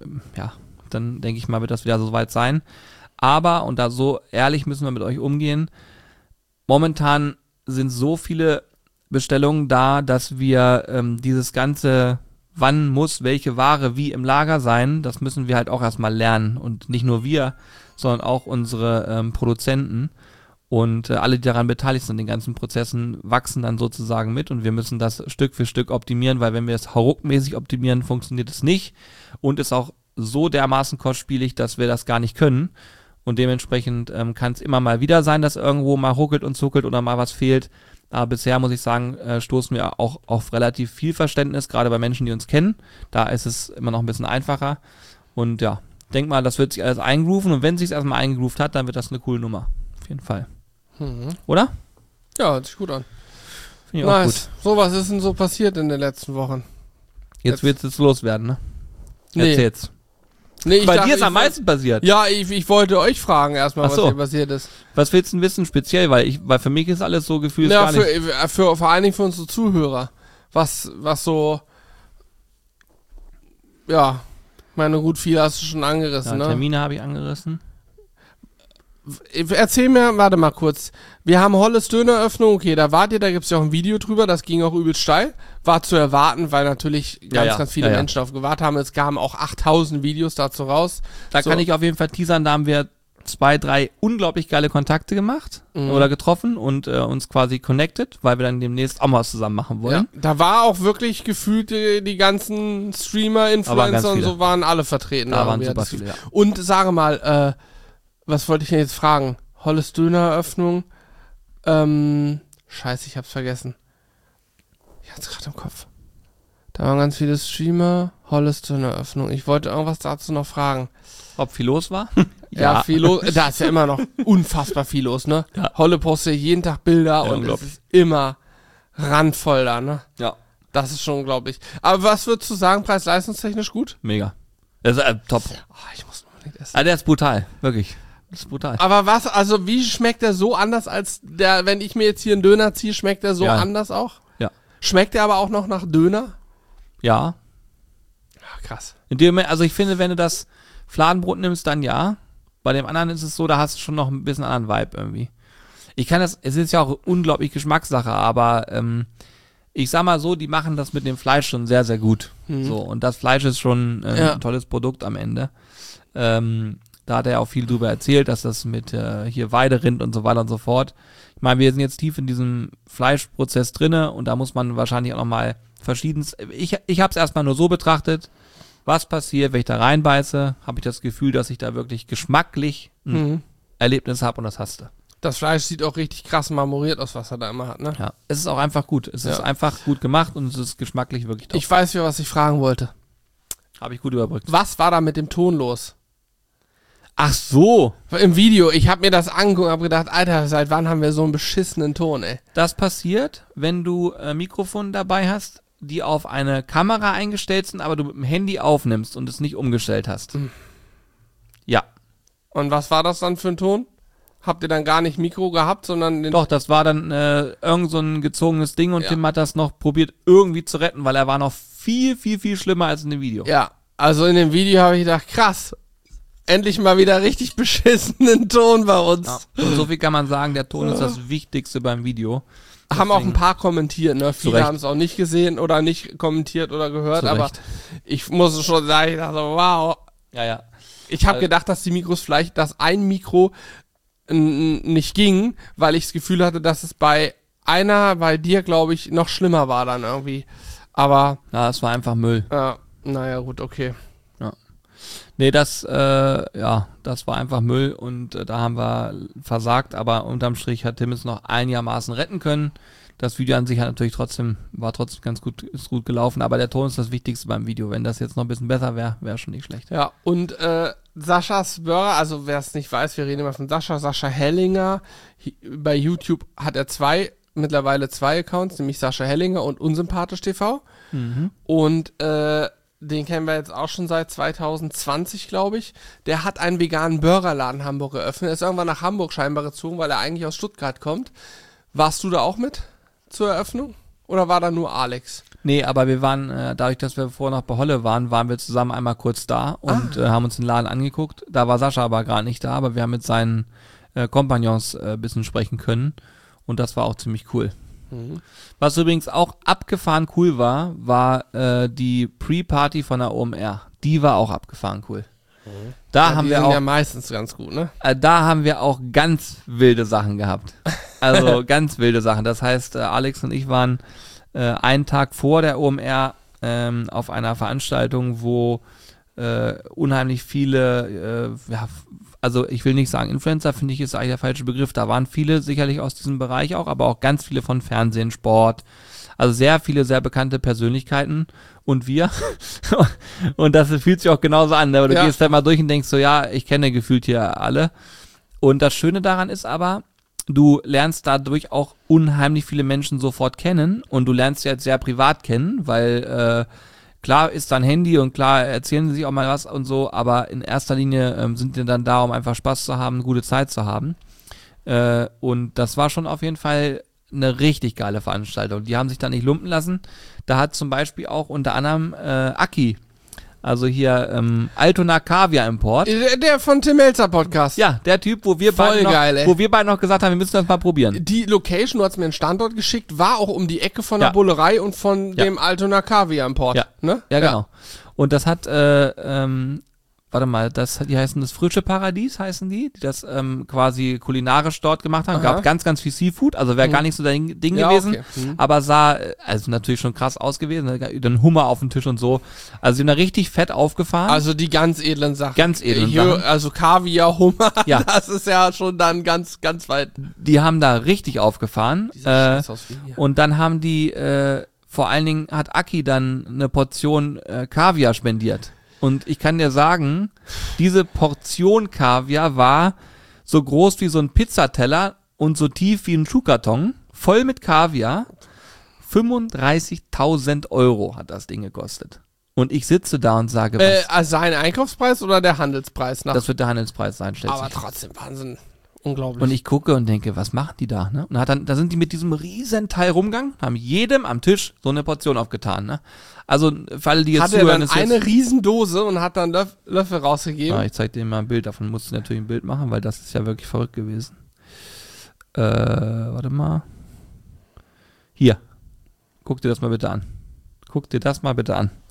dann denke ich mal, wird das wieder so weit sein. Aber, und da so ehrlich müssen wir mit euch umgehen, momentan sind so viele Bestellungen da, dass wir dieses ganze, wann muss welche Ware wie im Lager sein, das müssen wir halt auch erstmal lernen. Und nicht nur wir, sondern auch unsere Produzenten. Und alle, die daran beteiligt sind, den ganzen Prozessen, wachsen dann sozusagen mit und wir müssen das Stück für Stück optimieren, weil wenn wir es hauruckmäßig optimieren, funktioniert es nicht und ist auch so dermaßen kostspielig, dass wir das gar nicht können. Und dementsprechend kann es immer mal wieder sein, dass irgendwo mal ruckelt und zuckelt oder mal was fehlt. Aber bisher muss ich sagen, stoßen wir auch auf relativ viel Verständnis, gerade bei Menschen, die uns kennen. Da ist es immer noch ein bisschen einfacher. Und ja, denk mal, das wird sich alles eingrooven und wenn es sich erstmal eingegroovt hat, dann wird das eine coole Nummer. Auf jeden Fall. Oder? Ja, hört sich gut an. Finde ich auch gut. So, was ist denn so passiert in den letzten Wochen? Jetzt wird es loswerden, ne? Nee. Erzähl's. Nee, Bei dir ist am meisten passiert. Ja, ich wollte euch fragen erstmal, Ach so. was hier passiert ist. Was willst du denn wissen speziell? Weil für mich ist alles so gefühlt Ja, gar nicht. vor allen Dingen für unsere Zuhörer. Was so, ja, meine gut, viel hast du schon angerissen, Ja, ne? Termine habe ich angerissen. Erzähl mir, warte mal kurz. Wir haben Holles Döneröffnung, okay, da wart ihr, da gibt's ja auch ein Video drüber, das ging auch übelst steil. War zu erwarten, weil natürlich ganz viele Menschen darauf gewartet haben. Es kamen auch 8000 Videos dazu raus. Da kann ich auf jeden Fall teasern, da haben wir 2, 3 unglaublich geile Kontakte gemacht oder getroffen und uns quasi connected, weil wir dann demnächst auch mal was zusammen machen wollen. Ja, da war auch wirklich gefühlt die ganzen Streamer, Influencer und so waren alle vertreten. Da waren super viele, ja. Und sage mal, was wollte ich denn jetzt fragen? Holles Döneröffnung. Scheiße, ich hab's vergessen. Ich hab's gerade im Kopf. Da waren ganz viele Streamer. Holles Döneröffnung. Ich wollte irgendwas dazu noch fragen. Ob viel los war? Ja, viel los. Da ist ja immer noch unfassbar viel los, ne? Ja. Holle postet jeden Tag Bilder und es ist immer randvoll da, ne? Ja. Das ist schon unglaublich. Aber was würdest du sagen, preis-leistungstechnisch gut? Mega. Das ist top. Oh, ich muss unbedingt essen. Ah, der ist brutal. Wirklich. Das ist brutal. Aber was, also wie schmeckt der so anders als der, wenn ich mir jetzt hier einen Döner ziehe, schmeckt der so anders auch? Ja. Schmeckt der aber auch noch nach Döner? Ja. Ach, krass. In dem Moment, also ich finde, wenn du das Fladenbrot nimmst, dann ja. Bei dem anderen ist es so, da hast du schon noch ein bisschen anderen Vibe irgendwie. Es ist ja auch unglaublich Geschmackssache, aber ich sag mal so, die machen das mit dem Fleisch schon sehr, sehr gut. So, und das Fleisch ist schon ein tolles Produkt am Ende. Da hat er auch viel drüber erzählt, dass das mit hier Weiderind und so weiter und so fort. Ich meine, wir sind jetzt tief in diesem Fleischprozess drinne und da muss man wahrscheinlich auch nochmal verschiedenes. Ich habe es erstmal nur so betrachtet, was passiert, wenn ich da reinbeiße, habe ich das Gefühl, dass ich da wirklich geschmacklich ein Erlebnis habe und das hast du. Das Fleisch sieht auch richtig krass marmoriert aus, was er da immer hat, ne? Ja, es ist auch einfach gut. Es ist einfach gut gemacht und es ist geschmacklich wirklich top. Ich weiß, was ich fragen wollte. Habe ich gut überbrückt. Was war da mit dem Ton los? Ach so. Im Video, ich habe mir das angeguckt und habe gedacht, Alter, seit wann haben wir so einen beschissenen Ton, ey? Das passiert, wenn du Mikrofon dabei hast, die auf eine Kamera eingestellt sind, aber du mit dem Handy aufnimmst und es nicht umgestellt hast. Ja. Und was war das dann für ein Ton? Habt ihr dann gar nicht Mikro gehabt, sondern den... Doch, das war dann irgend so ein gezogenes Ding und Tim hat das noch probiert irgendwie zu retten, weil er war noch viel, viel, viel schlimmer als in dem Video. Ja, also in dem Video habe ich gedacht, krass, endlich mal wieder richtig beschissenen Ton bei uns. Ja. Und so viel kann man sagen, der Ton ist das Wichtigste beim Video. Haben auch ein paar kommentiert, ne? Viele haben es auch nicht gesehen oder nicht kommentiert oder gehört, aber ich muss schon sagen, ich dachte, wow. Ja. Ich habe gedacht, dass die Mikros vielleicht, dass ein Mikro nicht ging, weil ich das Gefühl hatte, dass es bei dir, glaube ich, noch schlimmer war dann irgendwie. Aber... Ja, es war einfach Müll. Ja, naja, gut, okay. Ja. Nee, das war einfach Müll und da haben wir versagt, aber unterm Strich hat Tim es noch einigermaßen retten können. Das Video an sich war trotzdem ganz gut, ist gut gelaufen, aber der Ton ist das Wichtigste beim Video. Wenn das jetzt noch ein bisschen besser wäre, wäre schon nicht schlecht. Ja, und Saschas Burger, also wer es nicht weiß, wir reden immer von Sascha Hellinger. Bei YouTube hat er mittlerweile zwei Accounts, nämlich Sascha Hellinger und Unsympathisch TV. Und den kennen wir jetzt auch schon seit 2020, glaube ich. Der hat einen veganen Burgerladen in Hamburg eröffnet. Er ist irgendwann nach Hamburg scheinbar gezogen, weil er eigentlich aus Stuttgart kommt. Warst du da auch mit zur Eröffnung? Oder war da nur Alex? Nee, aber wir waren, dadurch, dass wir vorher noch bei Holle waren wir zusammen einmal kurz da und haben uns den Laden angeguckt. Da war Sascha aber gerade nicht da, aber wir haben mit seinen Kompagnons ein bisschen sprechen können und das war auch ziemlich cool. Was übrigens auch abgefahren cool war die Pre-Party von der OMR. Die war auch abgefahren cool. Da haben wir sind auch ja meistens ganz gut, ne? Da haben wir auch ganz wilde Sachen gehabt. Also ganz wilde Sachen. Das heißt, Alex und ich waren einen Tag vor der OMR auf einer Veranstaltung, wo unheimlich viele, also ich will nicht sagen Influencer, finde ich ist eigentlich der falsche Begriff. Da waren viele sicherlich aus diesem Bereich auch, aber auch ganz viele von Fernsehen, Sport. Also sehr viele, sehr bekannte Persönlichkeiten und wir. Und das fühlt sich auch genauso an. Aber du gehst halt mal durch und denkst so, ja, ich kenne gefühlt hier alle. Und das Schöne daran ist aber, du lernst dadurch auch unheimlich viele Menschen sofort kennen und du lernst sie jetzt sehr privat kennen, weil klar ist dein Handy und klar erzählen sie sich auch mal was und so, aber in erster Linie sind die dann da, um einfach Spaß zu haben, eine gute Zeit zu haben. Und das war schon auf jeden Fall eine richtig geile Veranstaltung. Die haben sich da nicht lumpen lassen. Da hat zum Beispiel auch unter anderem Aki Also hier Altona Kaviar Import. Der von Tim Melzer Podcast. Ja, der Typ, wo wir Voll geil, ey. beide noch gesagt haben, wir müssen das mal probieren. Die Location, du hast mir einen Standort geschickt, war auch um die Ecke von der Ja. Bullerei und von dem Altona Kaviar Import. Ja. Ne? Ja, genau. Und das hat, warte mal, die heißen das Frische Paradies, heißen die das quasi kulinarisch dort gemacht haben. Aha. Gab ganz, ganz viel Seafood, also wäre gar nicht so dein Ding Ja, gewesen, okay. aber sah, also natürlich schon krass aus gewesen, dann Hummer auf dem Tisch und so. Also sie haben da richtig fett aufgefahren. Also die ganz edlen Sachen. Ganz edlen Hier, Sachen. Also Kaviar, Hummer, Ja. das ist ja schon dann ganz, ganz weit. Die haben da richtig aufgefahren. Scheiß aus wie hier. Und dann haben die, vor allen Dingen hat Aki dann eine Portion Kaviar spendiert. Und ich kann dir sagen, diese Portion Kaviar war so groß wie so ein Pizzateller und so tief wie ein Schuhkarton, voll mit Kaviar. 35.000 Euro hat das Ding gekostet. Und ich sitze da und sage, was? Sein Einkaufspreis oder der Handelspreis? Das wird der Handelspreis sein, schätze aber ich. trotzdem, Wahnsinn. Unglaublich. Und ich gucke und denke, was machen die da? Ne? Und da sind die mit diesem riesen Teil rumgegangen, haben jedem am Tisch so eine Portion aufgetan. Ne? Also, für alle, die jetzt hat er zuhören, dann ist eine jetzt, Riesendose und hat dann Löffel rausgegeben. ich zeig dir mal ein Bild, davon musst du natürlich ein Bild machen, weil das ist ja wirklich verrückt gewesen. Warte mal. Hier. Guck dir das mal bitte an. Guck dir das mal bitte an.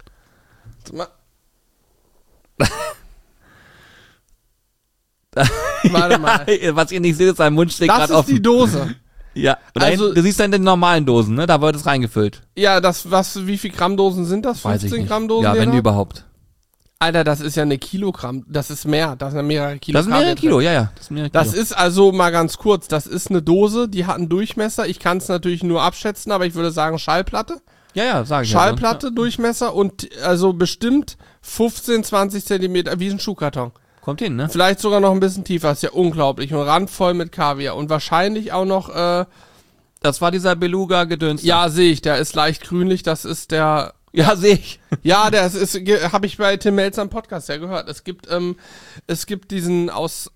Warte mal. Was ihr nicht seht, ist sein Mund steht Das gerade ist offen. die Dose. Ja, und Also- du siehst dann die normalen Dosen, ne? Da wird es reingefüllt. Ja, wie viel Gramm Dosen sind das? Weiß ich 15 nicht. Gramm Dosen? Ja, die wenn da? überhaupt. Alter, das ist ja eine Kilogramm. Das ist mehr. Das sind mehrere Kilo. Das sind mehrere Kaviar Kilo, drin. ja. Das sind mehrere Kilo. Das ist also mal ganz kurz. Das ist eine Dose, die hat einen Durchmesser. Ich kann es natürlich nur abschätzen, aber ich würde sagen Schallplatte. ja, sag ich Schallplatte, Durchmesser und also bestimmt 15, 20 Zentimeter, wie ein Schuhkarton. Ja. Kommt hin, ne? Vielleicht sogar noch ein bisschen tiefer. Ist ja unglaublich. Und randvoll mit Kaviar. Und wahrscheinlich auch noch, Das war dieser Beluga-Gedöns. ja, sehe ich, der ist leicht grünlich. Das ist der. Ja, sehe ich. Ja, habe ich bei Tim Melzer im Podcast ja gehört. Es gibt diesen aus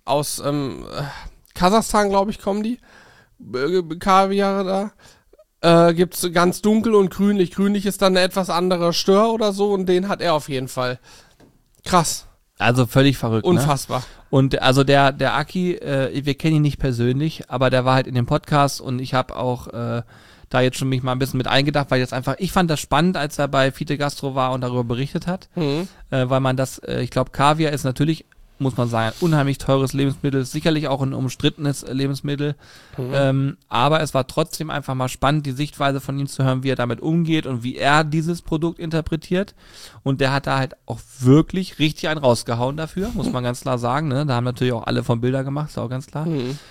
Kasachstan, glaube ich, kommen die Kaviare da. Gibt's ganz dunkel und grünlich. Grünlich ist dann eine etwas andere Stör oder so und den hat er auf jeden Fall. Krass, Also völlig verrückt, unfassbar. Ne? Und also der Aki, wir kennen ihn nicht persönlich, aber der war halt in dem Podcast und ich habe auch da jetzt schon mich mal ein bisschen mit eingedacht, weil jetzt einfach, ich fand das spannend, als er bei Fite Gastro war und darüber berichtet hat, weil man das, ich glaube, Kaviar ist natürlich, muss man sagen, ein unheimlich teures Lebensmittel, sicherlich auch ein umstrittenes Lebensmittel, aber es war trotzdem einfach mal spannend, die Sichtweise von ihm zu hören, wie er damit umgeht und wie er dieses Produkt interpretiert und der hat da halt auch wirklich richtig einen rausgehauen dafür, muss man ganz klar sagen, ne? Da haben natürlich auch alle von Bilder gemacht, ist auch ganz klar.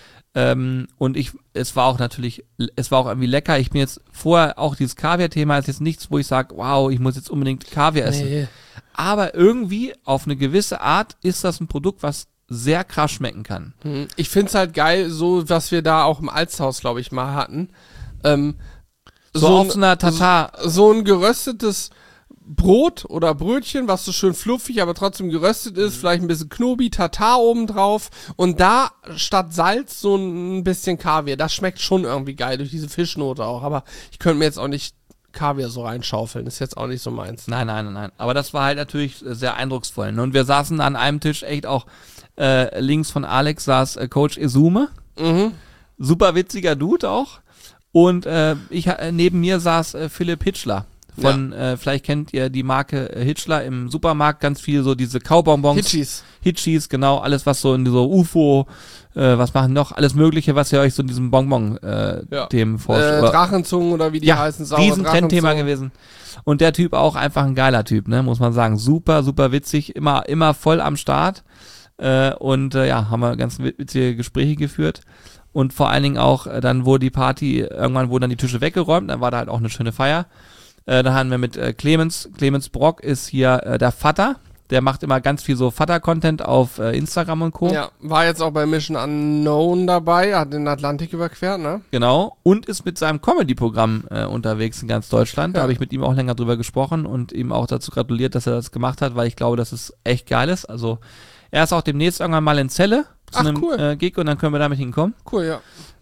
Und es war auch irgendwie lecker. Ich bin jetzt vorher auch dieses Kaviar-Thema ist jetzt nichts, wo ich sage, wow, ich muss jetzt unbedingt Kaviar essen. Nee. Aber irgendwie auf eine gewisse Art ist das ein Produkt, was sehr krass schmecken kann. Ich find's halt geil, so was wir da auch im Altshaus, glaube ich, mal hatten. So auf so einer Tatar. So ein geröstetes Brot oder Brötchen, was so schön fluffig, aber trotzdem geröstet ist, vielleicht ein bisschen Knobi, Tatar oben drauf und da statt Salz so ein bisschen Kaviar. Das schmeckt schon irgendwie geil durch diese Fischnote auch, aber ich könnte mir jetzt auch nicht Kaviar so reinschaufeln, ist jetzt auch nicht so meins. Nein. Aber das war halt natürlich sehr eindrucksvoll. Ne? Und wir saßen an einem Tisch echt auch links von Alex saß Coach Izume. Super witziger Dude auch. Und neben mir saß Philipp Hitschler. Vielleicht kennt ihr die Marke Hitschler im Supermarkt, ganz viel so diese Kaubonbons. Hitchis, genau, alles was so in so UFO, was machen noch, alles mögliche, was ihr euch so in diesem Bonbon-Themen vorstellt. Drachenzungen oder wie die heißen, saure riesen Trendthema Drachenzungen. gewesen. Und der Typ auch einfach ein geiler Typ, ne, muss man sagen. Super, super witzig, immer voll am Start. Haben wir ganz witzige Gespräche geführt. Und vor allen Dingen auch, dann wurde die Party, irgendwann wurden dann die Tische weggeräumt, dann war da halt auch eine schöne Feier. Da haben wir mit Clemens Brock ist hier der Vater, der macht immer ganz viel so Vater-Content auf Instagram und Co. Ja, war jetzt auch bei Mission Unknown dabei, hat den Atlantik überquert, ne? Genau, und ist mit seinem Comedy-Programm unterwegs in ganz Deutschland. Da Ja. habe ich mit ihm auch länger drüber gesprochen und ihm auch dazu gratuliert, dass er das gemacht hat, weil ich glaube, dass es echt geil ist. Also er ist auch demnächst irgendwann mal in Celle zu Ach, einem cool. Gig und dann können wir damit hinkommen. Cool, ja.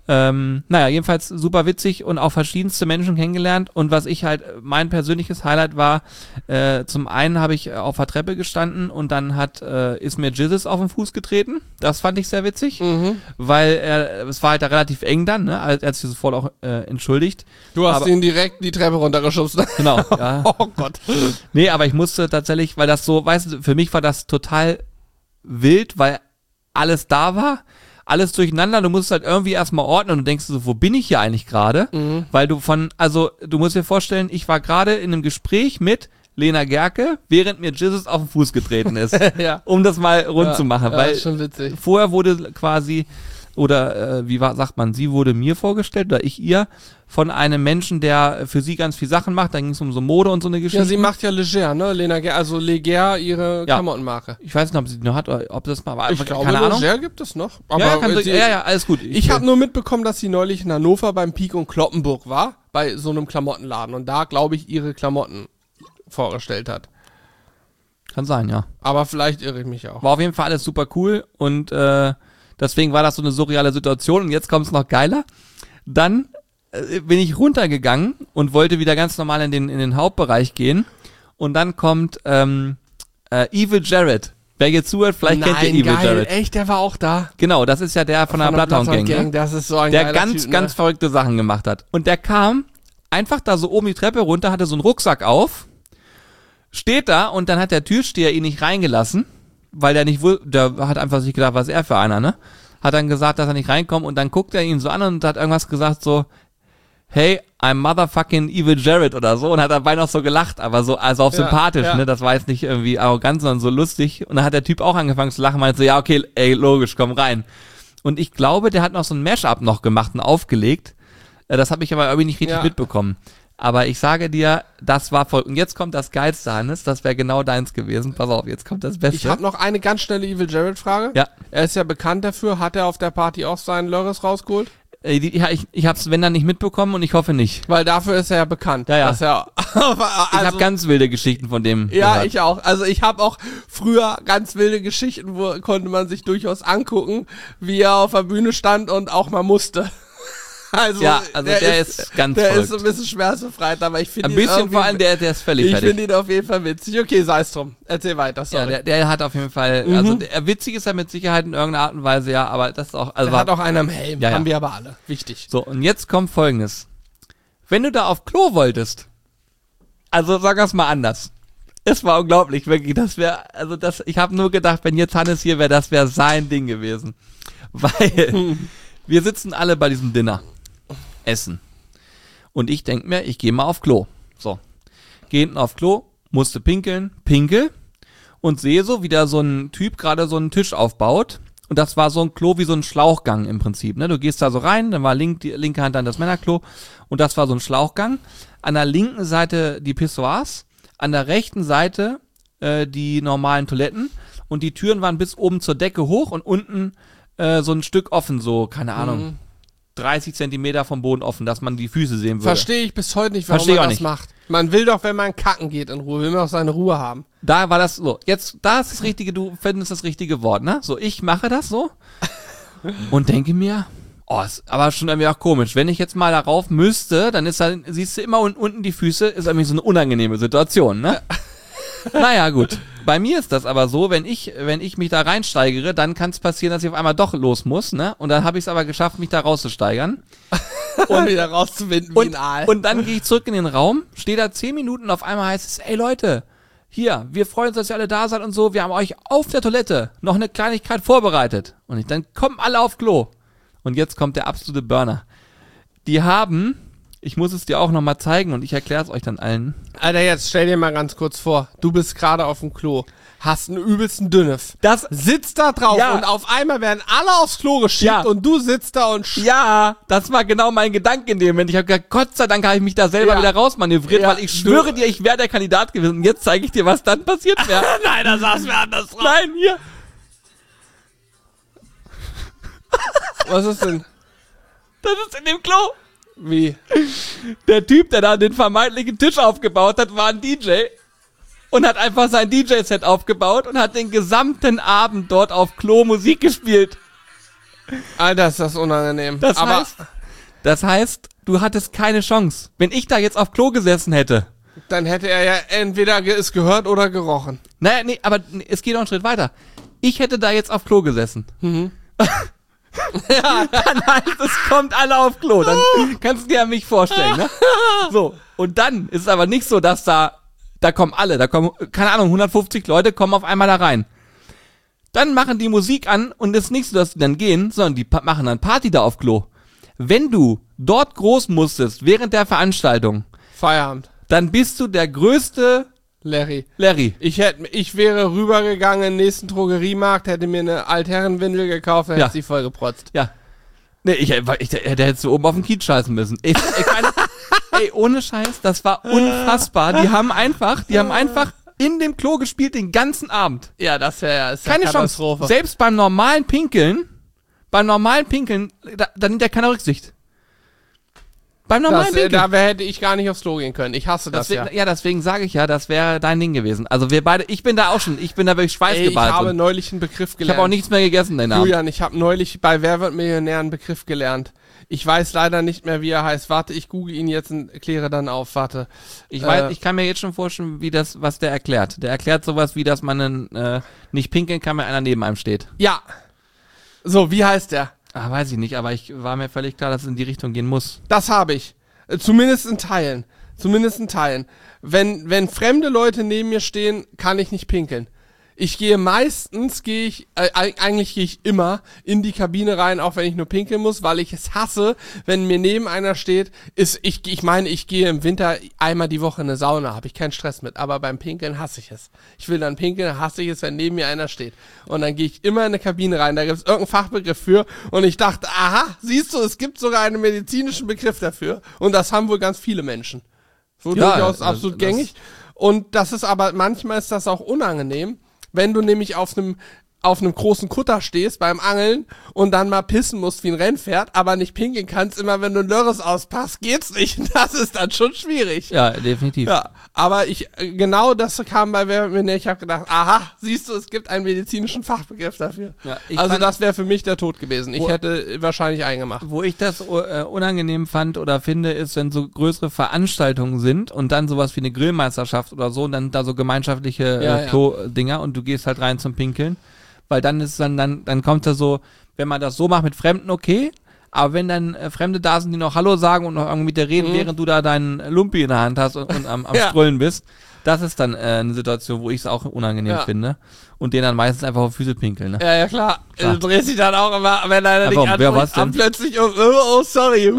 Naja, jedenfalls super witzig und auch verschiedenste Menschen kennengelernt. Und was ich halt, mein persönliches Highlight war, zum einen habe ich auf der Treppe gestanden und dann ist mir Jesus auf den Fuß getreten. Das fand ich sehr witzig, weil es war halt da relativ eng dann, ne? Er hat sich sofort auch entschuldigt. Du hast ihn direkt die Treppe runtergeschubst. Genau, ja. Oh Gott. Nee, aber ich musste tatsächlich, weil das so, weißt du, für mich war das total wild, weil alles da war. Alles durcheinander, du musst halt irgendwie erstmal ordnen und du denkst so, wo bin ich hier eigentlich gerade? Weil du du musst dir vorstellen, ich war gerade in einem Gespräch mit Lena Gerke, während mir Jesus auf den Fuß getreten ist. Ja. Um das mal rund zu machen, weil ist schon witzig. vorher wurde quasi, oder sagt man, sie wurde mir vorgestellt oder ich ihr, von einem Menschen, der für sie ganz viel Sachen macht, da ging es um so Mode und so eine Geschichte. Ja, sie macht ja Leger, ne? also Leger, ihre Klamottenmarke. Ich weiß nicht, ob sie die noch hat oder ob das mal war. Ich glaube, keine Ahnung. Leger gibt es noch. Aber Ja, alles gut. Ich habe nur mitbekommen, dass sie neulich in Hannover beim Pieck und Cloppenburg war, bei so einem Klamottenladen und da, glaube ich, ihre Klamotten vorgestellt hat. Kann sein, ja. Aber vielleicht irre ich mich auch. War auf jeden Fall alles super cool und deswegen war das so eine surreale Situation und jetzt kommt es noch geiler. Dann bin ich runtergegangen und wollte wieder ganz normal in den Hauptbereich gehen und dann kommt Evil Jared. Wer jetzt zuhört, vielleicht kennt ihr Evil Jared. Echt, der war auch da. Genau, das ist ja der von der Bloodhound Gang. Ne? Das ist so ein der geiler Typ, ganz verrückte Sachen gemacht hat. Und der kam einfach da so oben die Treppe runter, hatte so einen Rucksack auf, steht da und dann hat der Türsteher ihn nicht reingelassen, weil der hat einfach sich gedacht, was ist er für einer, ne? Hat dann gesagt, dass er nicht reinkommt und dann guckt er ihn so an und hat irgendwas gesagt so, hey, I'm motherfucking Evil Jared oder so und hat dabei noch so gelacht, aber so, also auf sympathisch, ne, das war jetzt nicht irgendwie arrogant, sondern so lustig und dann hat der Typ auch angefangen zu lachen, meinte so, ja, okay, ey, logisch, komm rein. Und ich glaube, der hat noch so ein Mashup noch gemacht und aufgelegt, das habe ich aber irgendwie nicht richtig mitbekommen. Aber ich sage dir, das war voll. Und jetzt kommt das Geilste, Hannes, das wäre genau deins gewesen. Pass auf, jetzt kommt das Beste. Ich habe noch eine ganz schnelle Evil Jared-Frage. Ja. Er ist ja bekannt dafür, hat er auf der Party auch seinen Lörres rausgeholt? Ich hab's, wenn dann, nicht mitbekommen und ich hoffe nicht. Weil dafür ist er ja bekannt. Ja. Dass er, ich habe ganz wilde Geschichten von dem Ja, gehört. ich auch. Also ich habe auch früher ganz wilde Geschichten, wo konnte man sich durchaus angucken, wie er auf der Bühne stand und auch mal musste. Also, ja, also der ist ganz verrückt. Der ist so ein bisschen schmerzbefreit, aber ich finde ihn ein bisschen vor allem, der ist völlig ich fertig. finde ihn auf jeden Fall witzig. Okay, sei es drum. Erzähl weiter, sorry. Ja, der hat auf jeden Fall, also witzig ist er mit Sicherheit in irgendeiner Art und Weise, ja, aber das ist auch, also der hat auch einen am Helm, Ja. haben wir aber alle. Wichtig. So, und jetzt kommt Folgendes. Wenn du da auf Klo wolltest, also sag das mal anders. Es war unglaublich, wirklich, ich habe nur gedacht, wenn jetzt Hannes hier wäre, das wäre sein Ding gewesen. Weil wir sitzen alle bei diesem Dinner. Essen. Und ich denke mir, ich gehe mal auf Klo. So. Geh hinten auf Klo, musste pinkeln, pinkel und sehe so, wie da so ein Typ gerade so einen Tisch aufbaut. Und das war so ein Klo wie so ein Schlauchgang im Prinzip. Ne? Du gehst da so rein, dann war die linke Hand dann das Männerklo und das war so ein Schlauchgang. An der linken Seite die Pissoirs, an der rechten Seite die normalen Toiletten und die Türen waren bis oben zur Decke hoch und unten so ein Stück offen, so, keine Ahnung. 30 Zentimeter vom Boden offen, dass man die Füße sehen würde. Verstehe ich bis heute nicht, warum man das macht. Man will doch, wenn man kacken geht in Ruhe, will man auch seine Ruhe haben. Da war das so. Jetzt, da ist das richtige, du findest das richtige Wort, ne? So, ich mache das so und denke mir, ist aber schon irgendwie auch komisch. Wenn ich jetzt mal darauf müsste, dann siehst du immer unten die Füße, ist irgendwie so eine unangenehme Situation, ne? Naja, gut. Bei mir ist das aber so, wenn ich mich da reinsteigere, dann kann es passieren, dass ich auf einmal doch los muss, ne? Und dann habe ich es aber geschafft, mich da rauszusteigern. Und wieder rauszuwinden wie ein Aal. Und dann gehe ich zurück in den Raum, stehe da 10 Minuten und auf einmal heißt es, ey Leute, hier, wir freuen uns, dass ihr alle da seid und so, wir haben euch auf der Toilette noch eine Kleinigkeit vorbereitet. Und dann kommen alle auf Klo. Und jetzt kommt der absolute Burner. Die haben, ich muss es dir auch nochmal zeigen und ich erkläre es euch dann allen. Alter, jetzt stell dir mal ganz kurz vor, du bist gerade auf dem Klo, hast einen übelsten Dünnef, sitzt da drauf und auf einmal werden alle aufs Klo geschickt und du sitzt da und Ja, das war genau mein Gedanke in dem Moment. Ich habe gedacht, Gott sei Dank habe ich mich da selber wieder rausmanövriert, weil ich schwöre dir, ich wäre der Kandidat gewesen. Und jetzt zeige ich dir, was dann passiert wäre. Nein, da saß mir anders drauf. Nein, hier. Was ist denn? Das ist in dem Klo. Wie? Der Typ, der da den vermeintlichen Tisch aufgebaut hat, war ein DJ und hat einfach sein DJ-Set aufgebaut und hat den gesamten Abend dort auf Klo Musik gespielt. Alter, ist das unangenehm. Das heißt, du hattest keine Chance. Wenn ich da jetzt auf Klo gesessen hätte. Dann hätte er ja entweder es gehört oder gerochen. Naja, nee, aber es geht noch einen Schritt weiter. Ich hätte da jetzt auf Klo gesessen. Ja, dann heißt es, kommt alle auf Klo. Dann kannst du dir ja mich vorstellen, ne? So, und dann ist es aber nicht so, dass da kommen alle, da kommen, keine Ahnung, 150 Leute kommen auf einmal da rein. Dann machen die Musik an und es ist nicht so, dass die dann gehen, sondern die machen dann Party da auf Klo. Wenn du dort groß musstest, während der Veranstaltung, Feierabend. dann bist du der größte Larry. Ich Ich wäre rübergegangen in den nächsten Drogeriemarkt, hätte mir eine Altherrenwindel gekauft, hätte sie voll geprotzt. Ja. Nee, ich hätte oben auf den Kiez scheißen müssen. Ey, ohne Scheiß, das war unfassbar. Die haben einfach in dem Klo gespielt den ganzen Abend. Ja, das wäre keine Chance. Selbst beim normalen Pinkeln, da nimmt der keine Rücksicht. Beim normalen Pinkeln. Da hätte ich gar nicht aufs Klo gehen können. Ich hasse das ja. Ja, deswegen sage ich ja, das wäre dein Ding gewesen. Also wir beide, ich bin da wirklich schweißgebadet. Ich habe neulich einen Begriff gelernt. Ich habe auch nichts mehr gegessen den Abend. Julian, ich habe neulich bei Wer wird Millionär einen Begriff gelernt. Ich weiß leider nicht mehr, wie er heißt. Warte, ich google ihn jetzt und kläre dann auf. Warte. Ich kann mir jetzt schon vorstellen, was der erklärt. Der erklärt sowas wie, dass man nicht pinkeln kann, wenn einer neben einem steht. Ja. So, wie heißt der? Weiß ich nicht, aber war mir völlig klar, dass es in die Richtung gehen muss. Das habe ich. Zumindest in Teilen. Wenn fremde Leute neben mir stehen, kann ich nicht pinkeln. Eigentlich gehe ich immer in die Kabine rein, auch wenn ich nur pinkeln muss, weil ich es hasse, wenn mir neben einer steht, ich gehe im Winter einmal die Woche in eine Sauna, habe ich keinen Stress mit, aber beim Pinkeln hasse ich es. Ich will dann pinkeln, hasse ich es, wenn neben mir einer steht. Und dann gehe ich immer in eine Kabine rein, da gibt es irgendeinen Fachbegriff für und ich dachte, aha, siehst du, es gibt sogar einen medizinischen Begriff dafür und das haben wohl ganz viele Menschen. So durchaus absolut gängig. Und das ist aber, manchmal ist das auch unangenehm, wenn du nämlich auf einem großen Kutter stehst beim Angeln und dann mal pissen musst wie ein Rennpferd, aber nicht pinkeln kannst, immer wenn du ein Lörres auspasst, geht's nicht. Das ist dann schon schwierig. Ja, definitiv. Ja, aber genau das kam bei Wer wird Millionär. Ich habe gedacht, aha, siehst du, es gibt einen medizinischen Fachbegriff dafür. Ja, also das wäre für mich der Tod gewesen. Ich hätte wahrscheinlich eingemacht. Wo ich das unangenehm fand oder finde, ist, wenn so größere Veranstaltungen sind und dann sowas wie eine Grillmeisterschaft oder so und dann da so gemeinschaftliche Klo-Dinger und du gehst halt rein zum Pinkeln. Weil dann ist dann kommt da so, wenn man das so macht mit Fremden, okay, aber wenn dann Fremde da sind, die noch Hallo sagen und noch irgendwie mit dir reden, während du da deinen Lumpi in der Hand hast und am Strollen bist, das ist dann eine Situation, wo ich es auch unangenehm finde und denen dann meistens einfach auf Füße pinkeln. Ne? Ja, klar. Du drehst dich dann auch immer, wenn einer dich anspricht, plötzlich sorry.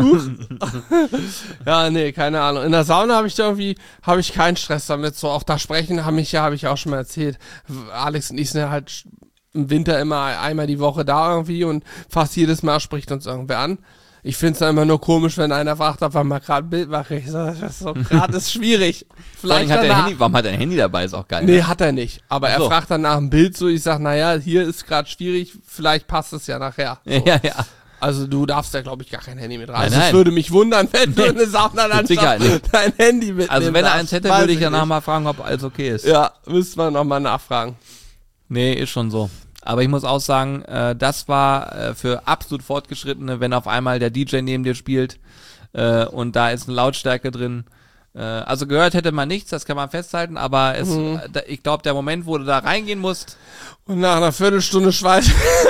Ja, nee, keine Ahnung. In der Sauna habe ich keinen Stress damit. So auch da sprechen habe ich auch schon mal erzählt. Alex und ich sind ja halt im Winter immer einmal die Woche da irgendwie und fast jedes Mal spricht uns irgendwer an. Ich finde es dann immer nur komisch, wenn einer fragt, ob man mal gerade ein Bild mache. Ich sage, das ist so gerade ist schwierig. Vielleicht warum hat er ein Handy dabei? Ist auch geil. Nee, hat er nicht. Aber er fragt dann nach einem Bild so, ich sage, naja, hier ist gerade schwierig, vielleicht passt es ja nachher. So. Ja. Also du darfst ja, glaube ich, gar kein Handy mit rein. Also es würde mich wundern, wenn du in eine Sauna dann dein Handy mitnimmst. Also wenn er eins hätte, würde ich danach mal fragen, ob alles okay ist. Ja, müsste man nochmal nachfragen. Nee, ist schon so. Aber ich muss auch sagen, das war für absolut Fortgeschrittene, wenn auf einmal der DJ neben dir spielt und da ist eine Lautstärke drin. Also gehört hätte man nichts, das kann man festhalten, aber ich glaube, der Moment, wo du da reingehen musst und nach einer Viertelstunde Schweiß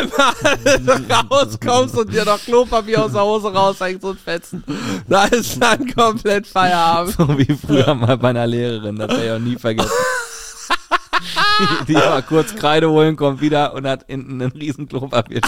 rauskommst und dir noch Klopapier aus der Hose raushängst und fetzen, da ist dann komplett Feierabend. So wie früher mal bei einer Lehrerin, das werde ich auch nie vergessen. Die mal kurz Kreide holen, kommt wieder und hat hinten einen riesen Klopapier.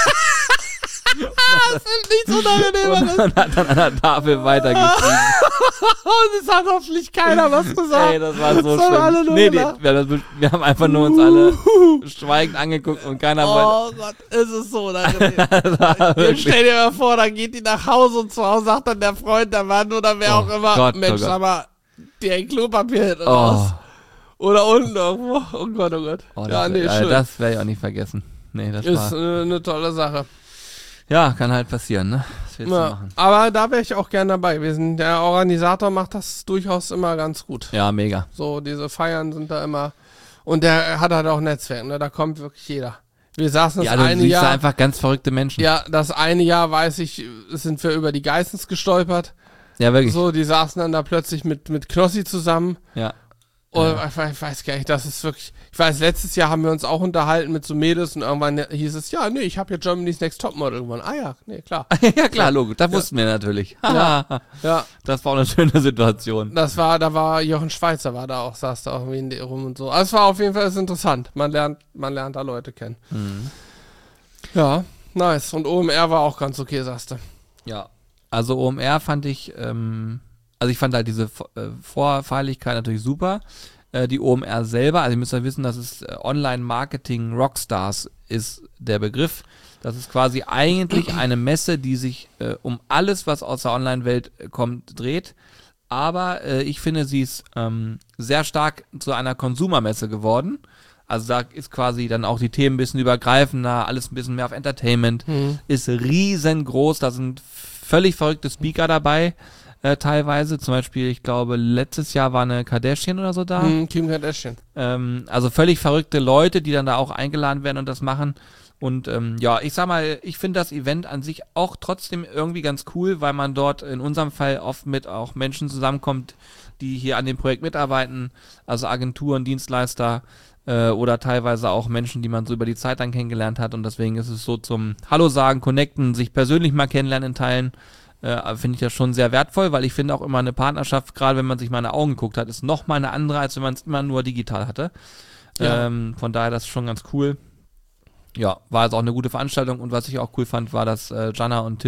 Das ist nichts Unangenehmeres. Und hat dann an der Tafel weitergeschrieben. Und es hat hoffentlich keiner was gesagt. Ey, das war so schlimm. Nee, wir haben einfach nur uns alle schweigend angeguckt und keiner wollte. Oh Gott, ist es so unangenehm. Stell dir mal vor, dann geht die nach Hause und zu Hause sagt dann der Freund, der Mann oder wer auch immer, Gott, Mensch, sag mal, dir ein Klopapier hinten raus. Oder unten irgendwo. Oh Gott, oh Gott. Schön. Das werde ich auch nicht vergessen. Nee, das ist eine tolle Sache. Ja, kann halt passieren, ne? Was willst du machen? Aber da wäre ich auch gern dabei gewesen. Der Organisator macht das durchaus immer ganz gut. Ja, mega. So, diese Feiern sind da immer. Und der hat halt auch ein Netzwerk, ne? Da kommt wirklich jeder. Wir saßen Ja, das du eine siehst da Jahr. einfach ganz verrückte Menschen. Ja, das eine Jahr, weiß ich, sind wir über die Geissens gestolpert. Ja, wirklich. So, die saßen dann da plötzlich mit Knossi zusammen. Ja. Und ich weiß gar nicht, das ist wirklich. Ich weiß, letztes Jahr haben wir uns auch unterhalten mit so Mädels und irgendwann hieß es, ja, nee, ich habe ja Germany's Next Topmodel gewonnen. Ah ja, nee, klar. Ja, klar, logisch. Das wussten wir natürlich. Ja. Ja, Das war auch eine schöne Situation. da war Jochen Schweizer, saß da irgendwie rum und so. Also es war auf jeden Fall interessant. Man lernt da Leute kennen. Ja, nice. Und OMR war auch ganz okay, sagst du. Ja. Also OMR fand ich, ich fand halt diese Vorfeierlichkeit natürlich super. Die OMR selber, also ihr müsst ja wissen, dass es Online-Marketing Rockstars ist der Begriff. Das ist quasi eigentlich eine Messe, die sich um alles, was aus der Online-Welt kommt, dreht. Aber ich finde, sie ist sehr stark zu einer Konsumermesse geworden. Also da ist quasi dann auch die Themen ein bisschen übergreifender, alles ein bisschen mehr auf Entertainment. Ist riesengroß, da sind völlig verrückte Speaker dabei. Teilweise, zum Beispiel, ich glaube, letztes Jahr war eine Kardashian oder so da. Kim Kardashian. Also völlig verrückte Leute, die dann da auch eingeladen werden und das machen. Und ich sag mal, ich finde das Event an sich auch trotzdem irgendwie ganz cool, weil man dort in unserem Fall oft mit auch Menschen zusammenkommt, die hier an dem Projekt mitarbeiten, also Agenturen, Dienstleister oder teilweise auch Menschen, die man so über die Zeit dann kennengelernt hat. Und deswegen ist es so zum Hallo sagen, connecten, sich persönlich mal kennenlernen in Teilen. Finde ich das schon sehr wertvoll, weil ich finde auch immer eine Partnerschaft, gerade wenn man sich mal in die Augen geguckt hat, ist nochmal eine andere, als wenn man es immer nur digital hatte. Ja. Von daher, das ist schon ganz cool. Ja, war also auch eine gute Veranstaltung und was ich auch cool fand, war, dass Jana und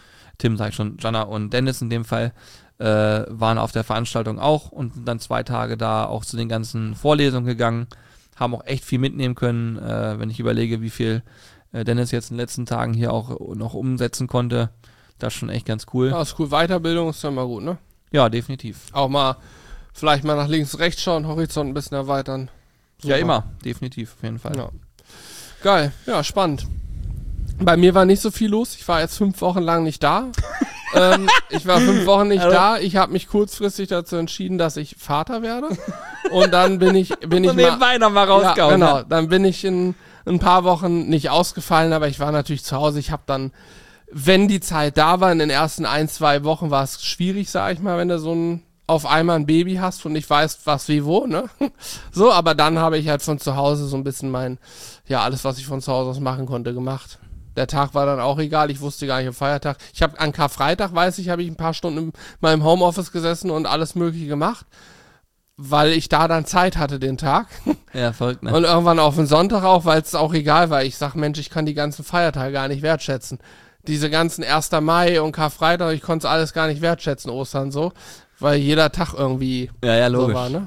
Jana und Dennis in dem Fall, waren auf der Veranstaltung auch und sind dann 2 Tage da auch zu den ganzen Vorlesungen gegangen, haben auch echt viel mitnehmen können, wenn ich überlege, wie viel Dennis jetzt in den letzten Tagen hier auch noch umsetzen konnte. Das ist schon echt ganz cool. Ja, ist cool. Weiterbildung ist ja immer gut, ne? Ja, definitiv. Auch mal, vielleicht mal nach links, rechts schauen, Horizont ein bisschen erweitern. Super. Ja, immer. Definitiv, auf jeden Fall. Ja. Geil. Ja, spannend. Bei mir war nicht so viel los. Ich war jetzt 5 Wochen lang nicht da. Ich war 5 Wochen nicht da. Ich habe mich kurzfristig dazu entschieden, dass ich Vater werde. Und dann bin ich nebenbei noch mal rausgehauen. Ja, genau. Dann bin ich in ein paar Wochen nicht ausgefallen, aber ich war natürlich zu Hause. Ich habe dann, wenn die Zeit da war, in den ersten 1-2 Wochen war es schwierig, sag ich mal, wenn du auf einmal ein Baby hast und nicht weißt, was wie wo, ne? So, aber dann habe ich halt von zu Hause so ein bisschen alles, was ich von zu Hause aus machen konnte, gemacht. Der Tag war dann auch egal, ich wusste gar nicht am Feiertag. Ich habe an Karfreitag, habe ich ein paar Stunden in meinem Homeoffice gesessen und alles Mögliche gemacht, weil ich da dann Zeit hatte den Tag. Ja, verrückt, ne? Und irgendwann auf den Sonntag auch, weil es auch egal war. Ich sag, Mensch, ich kann die ganzen Feiertage gar nicht wertschätzen. Diese ganzen 1. Mai und Karfreitag, ich konnte es alles gar nicht wertschätzen, Ostern so, weil jeder Tag irgendwie logisch. so war, ne?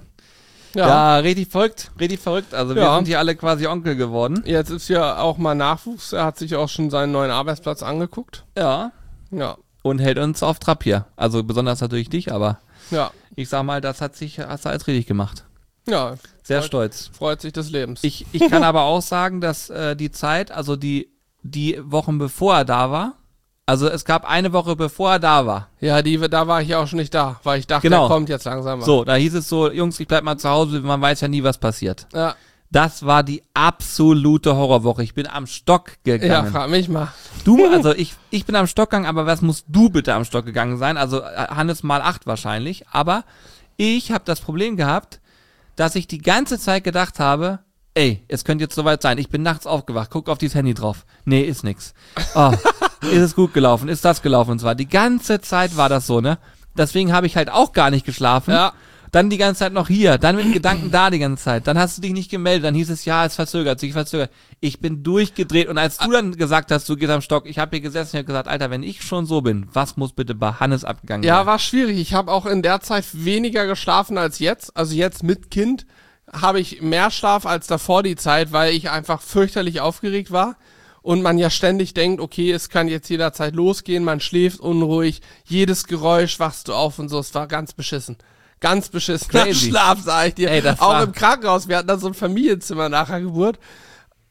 Ja, richtig verrückt. Also wir sind hier alle quasi Onkel geworden. Jetzt ist ja auch mal Nachwuchs. Er hat sich auch schon seinen neuen Arbeitsplatz angeguckt. Ja. Ja. Und hält uns auf Trab hier. Also besonders natürlich dich, aber Ja. ich sag mal, hast du alles richtig gemacht. Ja. Sehr stolz. Freut sich des Lebens. Ich kann aber auch sagen, dass die Zeit, also die Wochen bevor er da war, also es gab eine Woche bevor er da war. Ja, da war ich ja auch schon nicht da, weil ich dachte, Genau. der kommt jetzt langsam mal. So, da hieß es so, Jungs, ich bleib mal zu Hause, man weiß ja nie, was passiert. Ja. Das war die absolute Horrorwoche. Ich bin am Stock Ja, gegangen. frag mich mal. Also ich bin am Stock gegangen, aber was musst du bitte am Stock gegangen sein? Also Hannes mal 8 wahrscheinlich. Aber ich habe das Problem gehabt, dass ich die ganze Zeit gedacht habe, ey, es könnte jetzt soweit sein. Ich bin nachts aufgewacht, guck auf dieses Handy drauf. Nee, ist nix. Oh, ist es gut gelaufen? Ist das gelaufen? Und zwar die ganze Zeit war das so, ne? Deswegen habe ich halt auch gar nicht geschlafen. Ja. Dann die ganze Zeit noch hier, dann mit Gedanken da die ganze Zeit. Dann hast du dich nicht gemeldet, dann hieß es, ja, es verzögert sich. Ich bin durchgedreht und als du dann gesagt hast, du gehst am Stock, ich habe hier gesessen und habe gesagt, Alter, wenn ich schon so bin, was muss bitte bei Hannes abgegangen sein? Ja, war schwierig. Ich habe auch in der Zeit weniger geschlafen als jetzt. Also jetzt mit Kind habe ich mehr Schlaf als davor die Zeit, weil ich einfach fürchterlich aufgeregt war. Und man ja ständig denkt, okay, es kann jetzt jederzeit losgehen, man schläft unruhig, jedes Geräusch wachst du auf und so. Es war ganz beschissen. Ganz beschissen. Crazy. Schlaf, sag ich dir. Ey, das auch war im Krankenhaus. Wir hatten da so ein Familienzimmer nach der Geburt.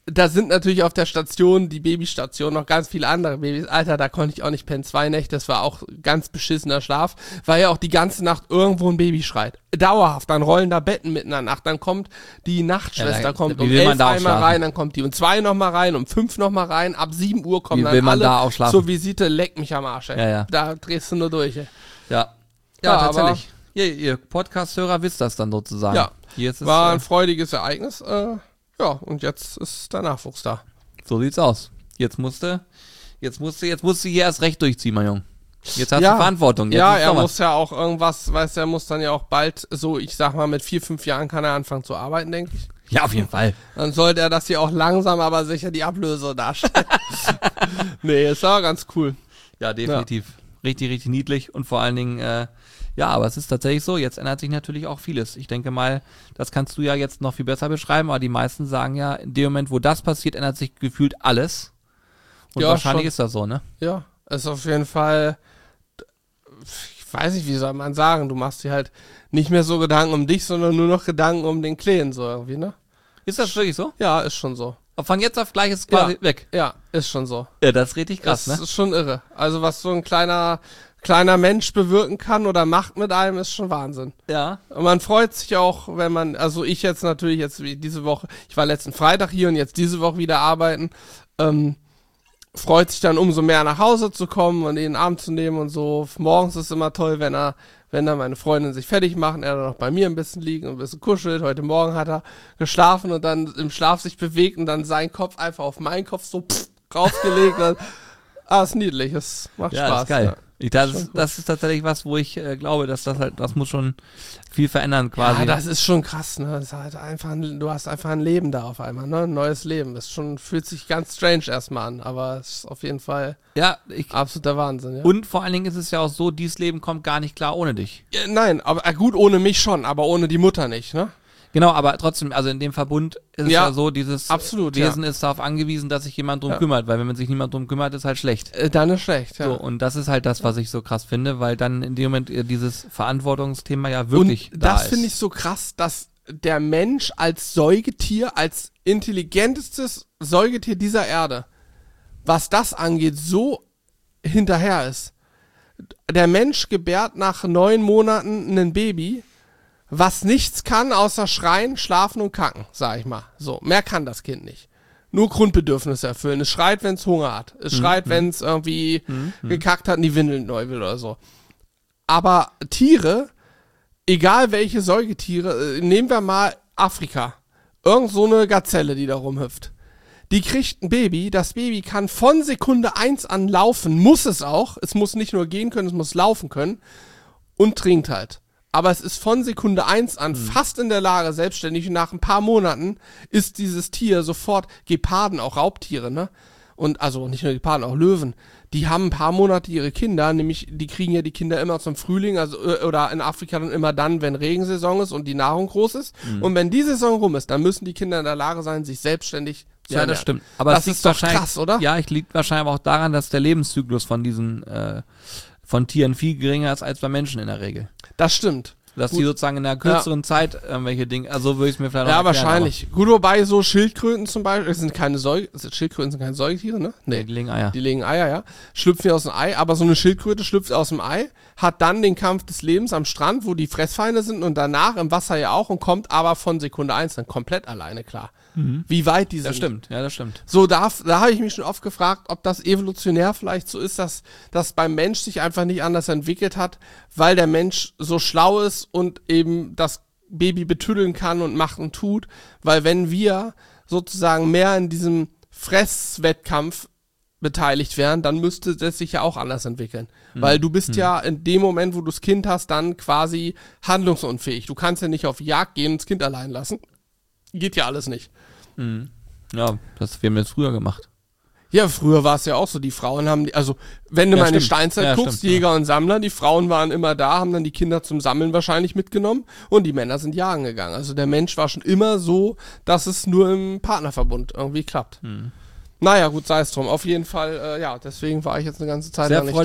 da sind natürlich auf der Station, die Babystation, noch ganz viele andere Babys. Alter, da konnte ich auch nicht pennen. 2 Nächte, das war auch ganz beschissener Schlaf, weil ja auch die ganze Nacht irgendwo ein Baby schreit. Dauerhaft, dann rollen da Betten mitten in der Nacht, dann kommt die Nachtschwester, kommt um 11 einmal rein, dann kommt die um 2 nochmal rein, um 5 nochmal rein, ab 7 Uhr kommen dann alle da auch schlafen? zur Visite, leck mich am Arsch, ey. Ja. Da drehst du nur durch, ey. Ja, tatsächlich. Ihr Podcast-Hörer wisst das dann sozusagen. Ja, Hier ist es, war ein freudiges Ereignis, ja, und jetzt ist der Nachwuchs da. So sieht's aus. Jetzt musste hier erst recht durchziehen, mein Junge. Jetzt hast du Verantwortung. Jetzt ja, er muss ja auch irgendwas, weißt du, er muss dann ja auch bald, so ich sag mal mit 4, 5 Jahren kann er anfangen zu arbeiten, denke ich. Ja, auf jeden Fall. Dann sollte er das hier auch langsam, aber sicher die Ablöse darstellen. Nee, ist aber ganz cool. Ja, definitiv. Ja. Richtig, richtig niedlich und vor allen Dingen, ja, aber es ist tatsächlich so, jetzt ändert sich natürlich auch vieles. Ich denke mal, das kannst du ja jetzt noch viel besser beschreiben, aber die meisten sagen ja, in dem Moment, wo das passiert, ändert sich gefühlt alles. Und ja, wahrscheinlich schon. Ist das so, ne? Ja, ist auf jeden Fall, ich weiß nicht, wie soll man sagen, du machst dir halt nicht mehr so Gedanken um dich, sondern nur noch Gedanken um den Kleinen, so irgendwie, ne? Ist das wirklich so? Ja, ist schon so. Von jetzt auf gleich ist es quasi weg. Ja, ist schon so. Ja, das ist richtig krass, ne? Das ist schon irre. Also was so ein kleiner Mensch bewirken kann oder macht mit einem, ist schon Wahnsinn. Ja. Und man freut sich auch, wenn man, also ich jetzt natürlich jetzt wie diese Woche, ich war letzten Freitag hier und jetzt diese Woche wieder arbeiten, freut sich dann umso mehr nach Hause zu kommen und ihn in den Arm zu nehmen und so. Morgens ist es immer toll, wenn dann meine Freundin sich fertig macht, er dann noch bei mir ein bisschen liegt und ein bisschen kuschelt. Heute Morgen hat er geschlafen und dann im Schlaf sich bewegt und dann seinen Kopf einfach auf meinen Kopf so raufgelegt. Ist niedlich, es macht Spaß. Das ist geil. Ja. Das ist tatsächlich was, wo ich glaube, dass das muss schon viel verändern quasi. Ja, das ist schon krass, ne? Das ist halt du hast einfach ein Leben da auf einmal, ne? Ein neues Leben. Das fühlt sich ganz strange erstmal an, aber es ist auf jeden Fall absoluter Wahnsinn, ja. Und vor allen Dingen ist es ja auch so, dieses Leben kommt gar nicht klar ohne dich. Ja, nein, aber gut, ohne mich schon, aber ohne die Mutter nicht, ne? Genau, aber trotzdem, also in dem Verbund ist es ja so, dieses absolut, Wesen ist darauf angewiesen, dass sich jemand drum kümmert, weil wenn man sich niemand drum kümmert, ist halt schlecht. Dann ist schlecht, ja. So, und das ist halt das, was ich so krass finde, weil dann in dem Moment dieses Verantwortungsthema ja wirklich und da ist. Das finde ich so krass, dass der Mensch als Säugetier, als intelligentestes Säugetier dieser Erde, was das angeht, so hinterher ist. Der Mensch gebärt nach 9 Monaten ein Baby, was nichts kann, außer schreien, schlafen und kacken, sag ich mal. So, mehr kann das Kind nicht. Nur Grundbedürfnisse erfüllen. Es schreit, wenn es Hunger hat. Es schreit, wenn es irgendwie gekackt hat und die Windeln neu will oder so. Aber Tiere, egal welche Säugetiere, nehmen wir mal Afrika. Irgend so eine Gazelle, die da rumhüpft. Die kriegt ein Baby, das Baby kann von Sekunde 1 an laufen, muss es auch. Es muss nicht nur gehen können, es muss laufen können und trinkt halt. Aber es ist von Sekunde 1 an fast in der Lage, selbstständig, und nach ein paar Monaten ist dieses Tier sofort, Geparden, auch Raubtiere, ne? Und also nicht nur Geparden, auch Löwen, die haben ein paar Monate ihre Kinder, nämlich die kriegen ja die Kinder immer zum Frühling, also oder in Afrika dann immer dann, wenn Regensaison ist und die Nahrung groß ist. Und wenn die Saison rum ist, dann müssen die Kinder in der Lage sein, sich selbstständig zu ernähren. Das stimmt. Aber das ist doch krass, oder? Ja, es liegt wahrscheinlich auch daran, dass der Lebenszyklus von diesen von Tieren viel geringer ist als bei Menschen in der Regel. Das stimmt. Dass die sozusagen in einer kürzeren Zeit irgendwelche Dinge, also würde ich es mir vielleicht auch erklären. Ja, wahrscheinlich. Gut, wobei so Schildkröten zum Beispiel, Schildkröten sind keine Säugetiere, ne? Nee. Die legen Eier. Die legen Eier, ja. Schlüpfen ja aus dem Ei, aber so eine Schildkröte schlüpft aus dem Ei, hat dann den Kampf des Lebens am Strand, wo die Fressfeinde sind und danach im Wasser ja auch und kommt aber von Sekunde 1 dann komplett alleine klar. Wie weit die sind. Das stimmt, ja, das stimmt. So, da habe ich mich schon oft gefragt, ob das evolutionär vielleicht so ist, dass das beim Mensch sich einfach nicht anders entwickelt hat, weil der Mensch so schlau ist und eben das Baby betüddeln kann und macht und tut, weil wenn wir sozusagen mehr in diesem Fresswettkampf beteiligt wären, dann müsste das sich ja auch anders entwickeln. Weil du bist ja in dem Moment, wo du das Kind hast, dann quasi handlungsunfähig. Du kannst ja nicht auf Jagd gehen und das Kind allein lassen. Geht ja alles nicht. Ja, das haben wir jetzt früher gemacht. Ja, früher war es ja auch so, die Frauen haben, also wenn du mal in die Steinzeit guckst, Jäger und Sammler, die Frauen waren immer da, haben dann die Kinder zum Sammeln wahrscheinlich mitgenommen und die Männer sind jagen gegangen. Also der Mensch war schon immer so, dass es nur im Partnerverbund irgendwie klappt. Naja, gut, sei es drum. Auf jeden Fall, ja, deswegen war ich jetzt eine ganze Zeit lang nicht da.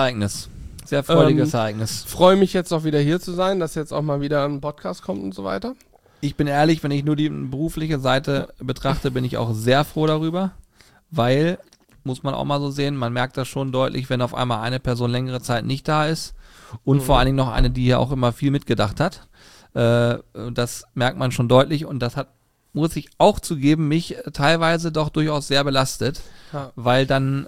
Sehr freudiges Ereignis. Freue mich jetzt auch wieder hier zu sein, dass jetzt auch mal wieder ein Podcast kommt und so weiter. Ich bin ehrlich, wenn ich nur die berufliche Seite betrachte, bin ich auch sehr froh darüber, weil, muss man auch mal so sehen, man merkt das schon deutlich, wenn auf einmal eine Person längere Zeit nicht da ist und vor allen Dingen noch eine, die ja auch immer viel mitgedacht hat. Das merkt man schon deutlich und das hat, muss ich auch zugeben, mich teilweise doch durchaus sehr belastet, weil dann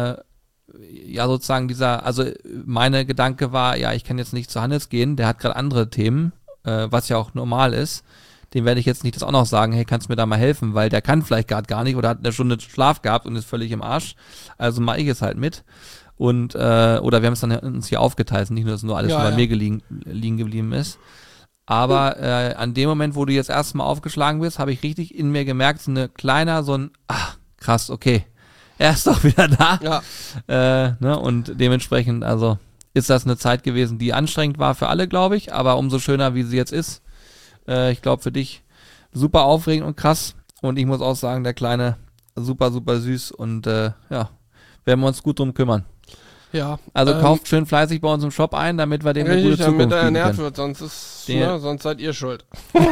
ja sozusagen also meine Gedanke war, ja, ich kann jetzt nicht zu Hannes gehen, der hat gerade andere Themen, was ja auch normal ist. Dem werde ich jetzt nicht das auch noch sagen, hey, kannst du mir da mal helfen, weil der kann vielleicht gerade gar nicht oder hat eine Stunde Schlaf gehabt und ist völlig im Arsch. Also mache ich es halt mit. Und oder wir haben es dann uns hier aufgeteilt, nicht nur, dass nur alles bei mir liegen geblieben ist. Aber an dem Moment, wo du jetzt erstmal aufgeschlagen bist, habe ich richtig in mir gemerkt, so ein, krass, okay, er ist doch wieder da. Ja. Ne? Und dementsprechend, also ist das eine Zeit gewesen, die anstrengend war für alle, glaube ich, aber umso schöner, wie sie jetzt ist. Ich glaube für dich super aufregend und krass. Und ich muss auch sagen, der Kleine super, super süß und ja, werden wir uns gut drum kümmern. Ja. Also kauft schön fleißig bei uns im Shop ein, damit wir dem eine gute Zukunft damit er bieten ernährt können. wird, sonst seid ihr schuld.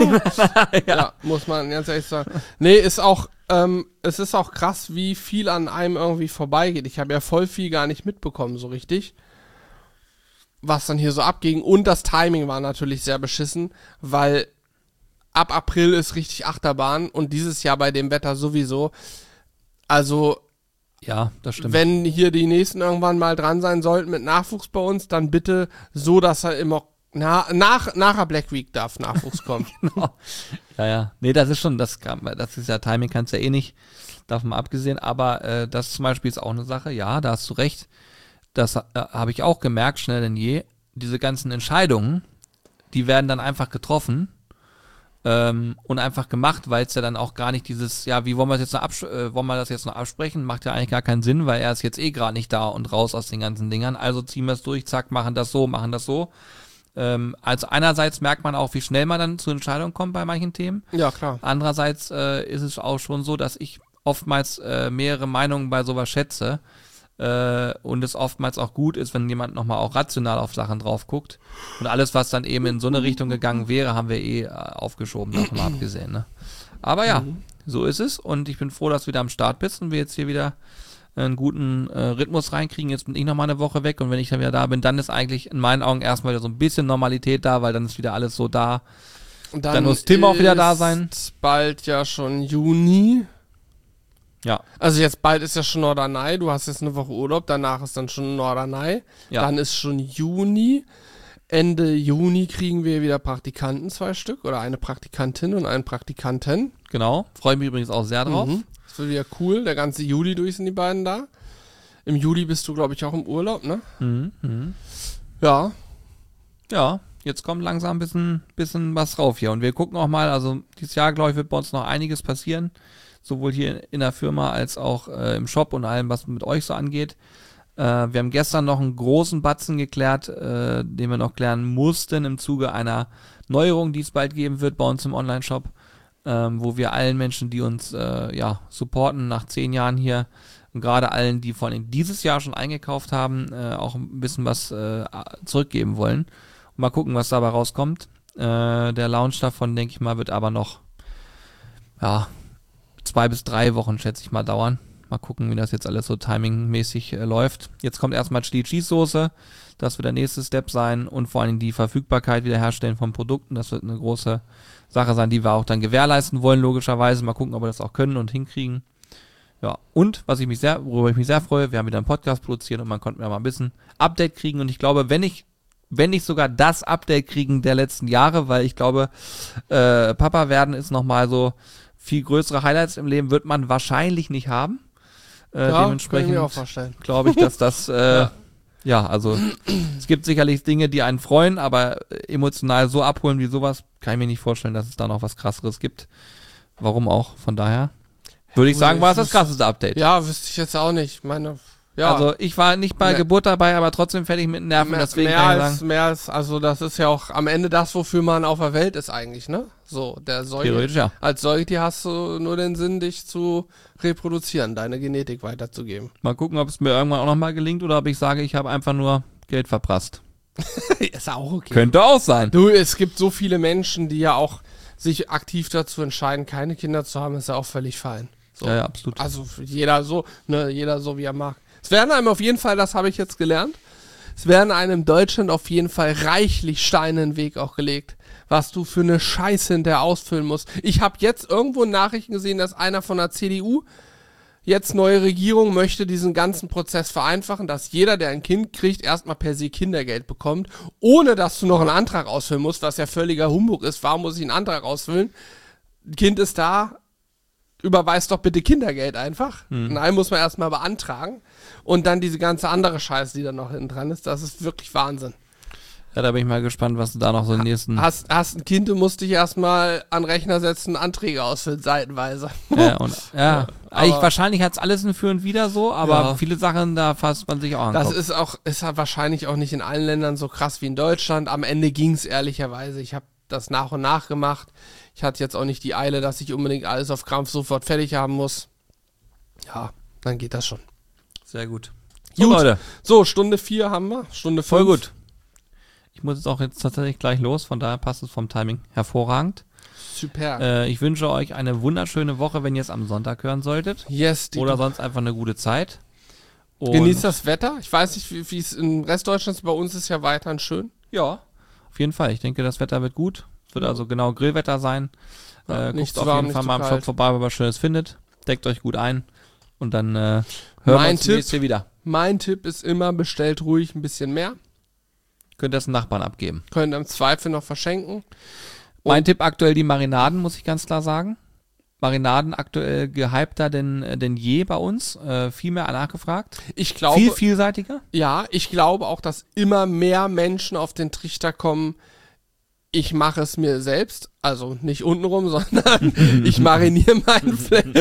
Ja, muss man ganz ehrlich sagen. Nee, ist auch, es ist auch krass, wie viel an einem irgendwie vorbeigeht. Ich habe ja voll viel gar nicht mitbekommen, so richtig. Was dann hier so abging. Und das Timing war natürlich sehr beschissen, weil ab April ist richtig Achterbahn und dieses Jahr bei dem Wetter sowieso. Also, ja, das stimmt. wenn hier die nächsten irgendwann mal dran sein sollten mit Nachwuchs bei uns, dann bitte so, dass er immer nach der Black Week darf Nachwuchs kommen. Genau. Ja. Nee, das ist schon, das ist ja Timing, kannst ja eh nicht, davon mal abgesehen, aber das zum Beispiel ist auch eine Sache, ja, da hast du recht, das habe ich auch gemerkt, schneller denn je, diese ganzen Entscheidungen, die werden dann einfach getroffen und einfach gemacht, weil es ja dann auch gar nicht dieses, ja, wie wollen wir das jetzt noch absprechen, macht ja eigentlich gar keinen Sinn, weil er ist jetzt eh gerade nicht da und raus aus den ganzen Dingern, also ziehen wir es durch, zack, machen das so. Also einerseits merkt man auch, wie schnell man dann zu Entscheidungen kommt bei manchen Themen. Ja, klar. Andererseits ist es auch schon so, dass ich oftmals mehrere Meinungen bei sowas schätze und es oftmals auch gut ist, wenn jemand nochmal auch rational auf Sachen drauf guckt. Und alles, was dann eben in so eine Richtung gegangen wäre, haben wir aufgeschoben, davon mal abgesehen. Ne? Aber ja, so ist es und ich bin froh, dass du wieder am Start bist und wir jetzt hier wieder einen guten Rhythmus reinkriegen. Jetzt bin ich noch mal eine Woche weg und wenn ich dann wieder da bin, dann ist eigentlich in meinen Augen erstmal wieder so ein bisschen Normalität da, weil dann ist wieder alles so da. Und dann muss Tim auch wieder da sein. Bald ja schon Juni. Ja. Also jetzt bald ist ja schon Norderney, du hast jetzt eine Woche Urlaub, danach ist dann schon Norderney. Ja. Dann ist schon Juni. Ende Juni kriegen wir wieder Praktikanten, 2 Stück, oder eine Praktikantin und einen Praktikanten. Genau, freue mich übrigens auch sehr drauf. Das wird wieder cool, der ganze Juli durch sind die beiden da. Im Juli bist du, glaube ich, auch im Urlaub, ne? Ja. Ja, jetzt kommt langsam ein bisschen was drauf hier. Und wir gucken auch mal, also dieses Jahr, glaube ich, wird bei uns noch einiges passieren. Sowohl hier in der Firma als auch im Shop und allem, was mit euch so angeht. Wir haben gestern noch einen großen Batzen geklärt, den wir noch klären mussten im Zuge einer Neuerung, die es bald geben wird bei uns im Online-Shop, wo wir allen Menschen, die uns supporten nach 10 Jahren hier und gerade allen, die vor allem dieses Jahr schon eingekauft haben, auch ein bisschen was zurückgeben wollen. Und mal gucken, was dabei rauskommt. Der Launch davon, denke ich mal, wird aber noch 2 bis 3 Wochen, schätze ich mal, dauern. Mal gucken, wie das jetzt alles so timingmäßig läuft. Jetzt kommt erstmal Chili Cheese Soße. Das wird der nächste Step sein und vor allem die Verfügbarkeit wiederherstellen von Produkten. Das wird eine große Sache sein, die wir auch dann gewährleisten wollen, logischerweise. Mal gucken, ob wir das auch können und hinkriegen. Ja, und worüber ich mich sehr freue, wir haben wieder einen Podcast produziert und man konnte mir mal ein bisschen Update kriegen. Und ich glaube, wenn nicht sogar das Update kriegen der letzten Jahre, weil ich glaube, Papa werden ist nochmal so viel größere Highlights im Leben wird man wahrscheinlich nicht haben. Dementsprechend glaube ich, dass das also es gibt sicherlich Dinge, die einen freuen, aber emotional so abholen wie sowas, kann ich mir nicht vorstellen, dass es da noch was Krasseres gibt. Warum auch? Von daher würde ich sagen, war es das krasseste Update. Ja, wüsste ich jetzt auch nicht. Also ich war nicht bei Geburt dabei, aber trotzdem fertig mit den Nerven, deswegen kann ich sagen. Mehr als, also das ist ja auch am Ende das, wofür man auf der Welt ist eigentlich, ne? So, theoretisch, ja. Als Säugetier hast du nur den Sinn, dich zu reproduzieren, deine Genetik weiterzugeben. Mal gucken, ob es mir irgendwann auch nochmal gelingt oder ob ich sage, ich habe einfach nur Geld verprasst. Ist auch okay. Könnte auch sein. Du, es gibt so viele Menschen, die ja auch sich aktiv dazu entscheiden, keine Kinder zu haben, ist ja auch völlig fein. So. Ja, absolut. Also jeder so, wie er mag. Es werden einem auf jeden Fall, das habe ich jetzt gelernt, es werden einem in Deutschland auf jeden Fall reichlich Steine in den Weg auch gelegt, was du für eine Scheiße hinterher ausfüllen musst. Ich habe jetzt irgendwo in Nachrichten gesehen, dass einer von der CDU, jetzt neue Regierung, möchte diesen ganzen Prozess vereinfachen, dass jeder, der ein Kind kriegt, erstmal per se Kindergeld bekommt, ohne dass du noch einen Antrag ausfüllen musst, was ja völliger Humbug ist. Warum muss ich einen Antrag ausfüllen? Kind ist da, überweist doch bitte Kindergeld einfach. Nein, muss man erstmal beantragen. Und dann diese ganze andere Scheiße, die da noch hinten dran ist, das ist wirklich Wahnsinn. Ja, da bin ich mal gespannt, was du da noch so im nächsten... Hast ein Kind, du musst dich erstmal an den Rechner setzen, Anträge ausfüllen, seitenweise. Eigentlich wahrscheinlich hat es alles ein Für und Wider so, aber viele Sachen, da fasst man sich auch an. Das ist halt wahrscheinlich auch nicht in allen Ländern so krass wie in Deutschland. Am Ende ging es ehrlicherweise. Ich habe das nach und nach gemacht. Ich hatte jetzt auch nicht die Eile, dass ich unbedingt alles auf Krampf sofort fertig haben muss. Ja, dann geht das schon. Sehr gut. Gut, Leute. So, Stunde 4 haben wir. Stunde 5. Voll gut. Ich muss jetzt tatsächlich gleich los, von daher passt es vom Timing hervorragend. Super. Ich wünsche euch eine wunderschöne Woche, wenn ihr es am Sonntag hören solltet. Yes. Oder sonst einfach eine gute Zeit. Und Genießt das Wetter. Ich weiß nicht, wie es im Rest Deutschlands, bei uns ist ja weiterhin schön. Ja, auf jeden Fall. Ich denke, das Wetter wird gut. Es wird also genau Grillwetter sein. Nicht Guckt zu auf warm, jeden Fall nicht mal zu im kalt. Shop vorbei, wenn ihr was Schönes findet. Deckt euch gut ein. Und dann hören wir Mein uns Tipp. nächstes Jahr wieder. Mein Tipp ist immer, bestellt ruhig ein bisschen mehr. Könnt ihr das den Nachbarn abgeben. Könnt ihr im Zweifel noch verschenken. Mein Tipp aktuell die Marinaden, muss ich ganz klar sagen. Marinaden aktuell gehypter denn je bei uns. Viel mehr nachgefragt. Ich glaube, Viel vielseitiger. ja, ich glaube auch, dass immer mehr Menschen auf den Trichter kommen, ich mache es mir selbst, also nicht untenrum, sondern ich mariniere mein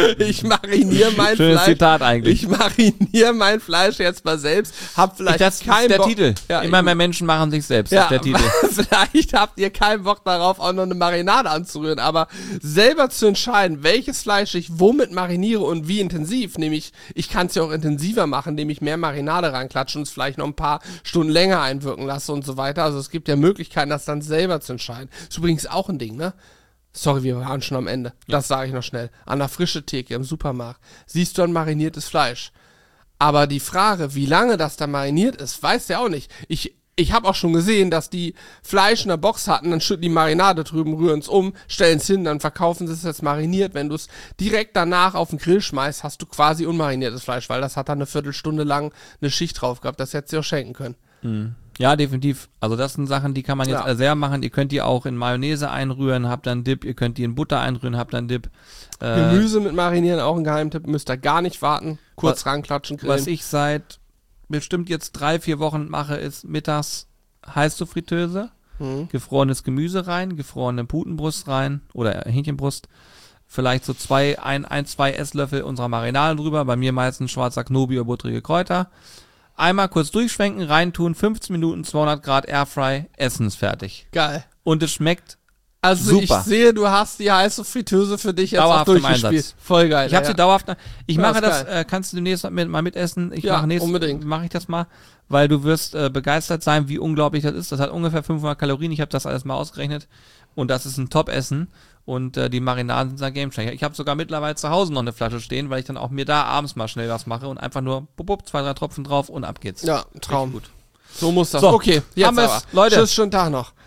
Schönes Fleisch. Zitat eigentlich. Ich mariniere mein Fleisch jetzt mal selbst. Hab vielleicht Das ist keinen der Bock. Titel. Ja, Immer mehr Menschen machen sich selbst. Ja, Das ist der Titel. vielleicht habt ihr keinen Bock darauf, auch noch eine Marinade anzurühren, aber selber zu entscheiden, welches Fleisch ich womit mariniere und wie intensiv, nämlich, ich kann es ja auch intensiver machen, indem ich mehr Marinade reinklatsche und es vielleicht noch ein paar Stunden länger einwirken lasse und so weiter. Also es gibt ja Möglichkeiten, das dann selber zu entscheiden. Ist übrigens auch ein Ding, ne? Sorry, wir waren schon am Ende. Das sage ich noch schnell. An der frischen Theke im Supermarkt siehst du ein mariniertes Fleisch. Aber die Frage, wie lange das da mariniert ist, weißt du ja auch nicht. Ich habe auch schon gesehen, dass die Fleisch in der Box hatten, dann schütten die Marinade drüben, rühren es um, stellen es hin, dann verkaufen sie es jetzt mariniert. Wenn du es direkt danach auf den Grill schmeißt, hast du quasi unmariniertes Fleisch, weil das hat dann eine Viertelstunde lang eine Schicht drauf gehabt. Das hättest du auch schenken können. Ja, definitiv. Also das sind Sachen, die kann man jetzt sehr machen. Ihr könnt die auch in Mayonnaise einrühren, habt dann Dip. Ihr könnt die in Butter einrühren, habt dann Dip. Gemüse mit marinieren, auch ein Geheimtipp. Müsst ihr gar nicht warten. Kurz ranklatschen, grillen. Was ich seit bestimmt jetzt 3-4 Wochen mache, ist mittags Heißluftfritteuse, gefrorenes Gemüse rein, gefrorene Putenbrust rein oder Hähnchenbrust. Vielleicht so 2 Esslöffel unserer Marinade drüber. Bei mir meistens schwarzer Knobi oder buttrige Kräuter. Einmal kurz durchschwenken, reintun, 15 Minuten, 200 Grad Airfry, Essen ist fertig. Geil. Und es schmeckt Also super. ich sehe, du hast die heiße Fritteuse für dich jetzt Dauerhaft auch im durchgespielt. Einsatz. Voll geil. Ich habe sie dauerhaft. Ich Ja, mache ist das, kannst du demnächst mal mitessen. Unbedingt. Mache ich das mal, weil du wirst begeistert sein, wie unglaublich das ist. Das hat ungefähr 500 Kalorien. Ich habe das alles mal ausgerechnet. Und das ist ein Top-Essen. Und die Marinaden sind ein Gamechanger. Ich habe sogar mittlerweile zu Hause noch eine Flasche stehen, weil ich dann auch mir da abends mal schnell was mache und einfach nur 2-3 Tropfen drauf und ab geht's. Ja, Traum. Richtig gut. So muss das. So, okay, jetzt haben wir's. aber. Leute. Tschüss, schönen Tag noch.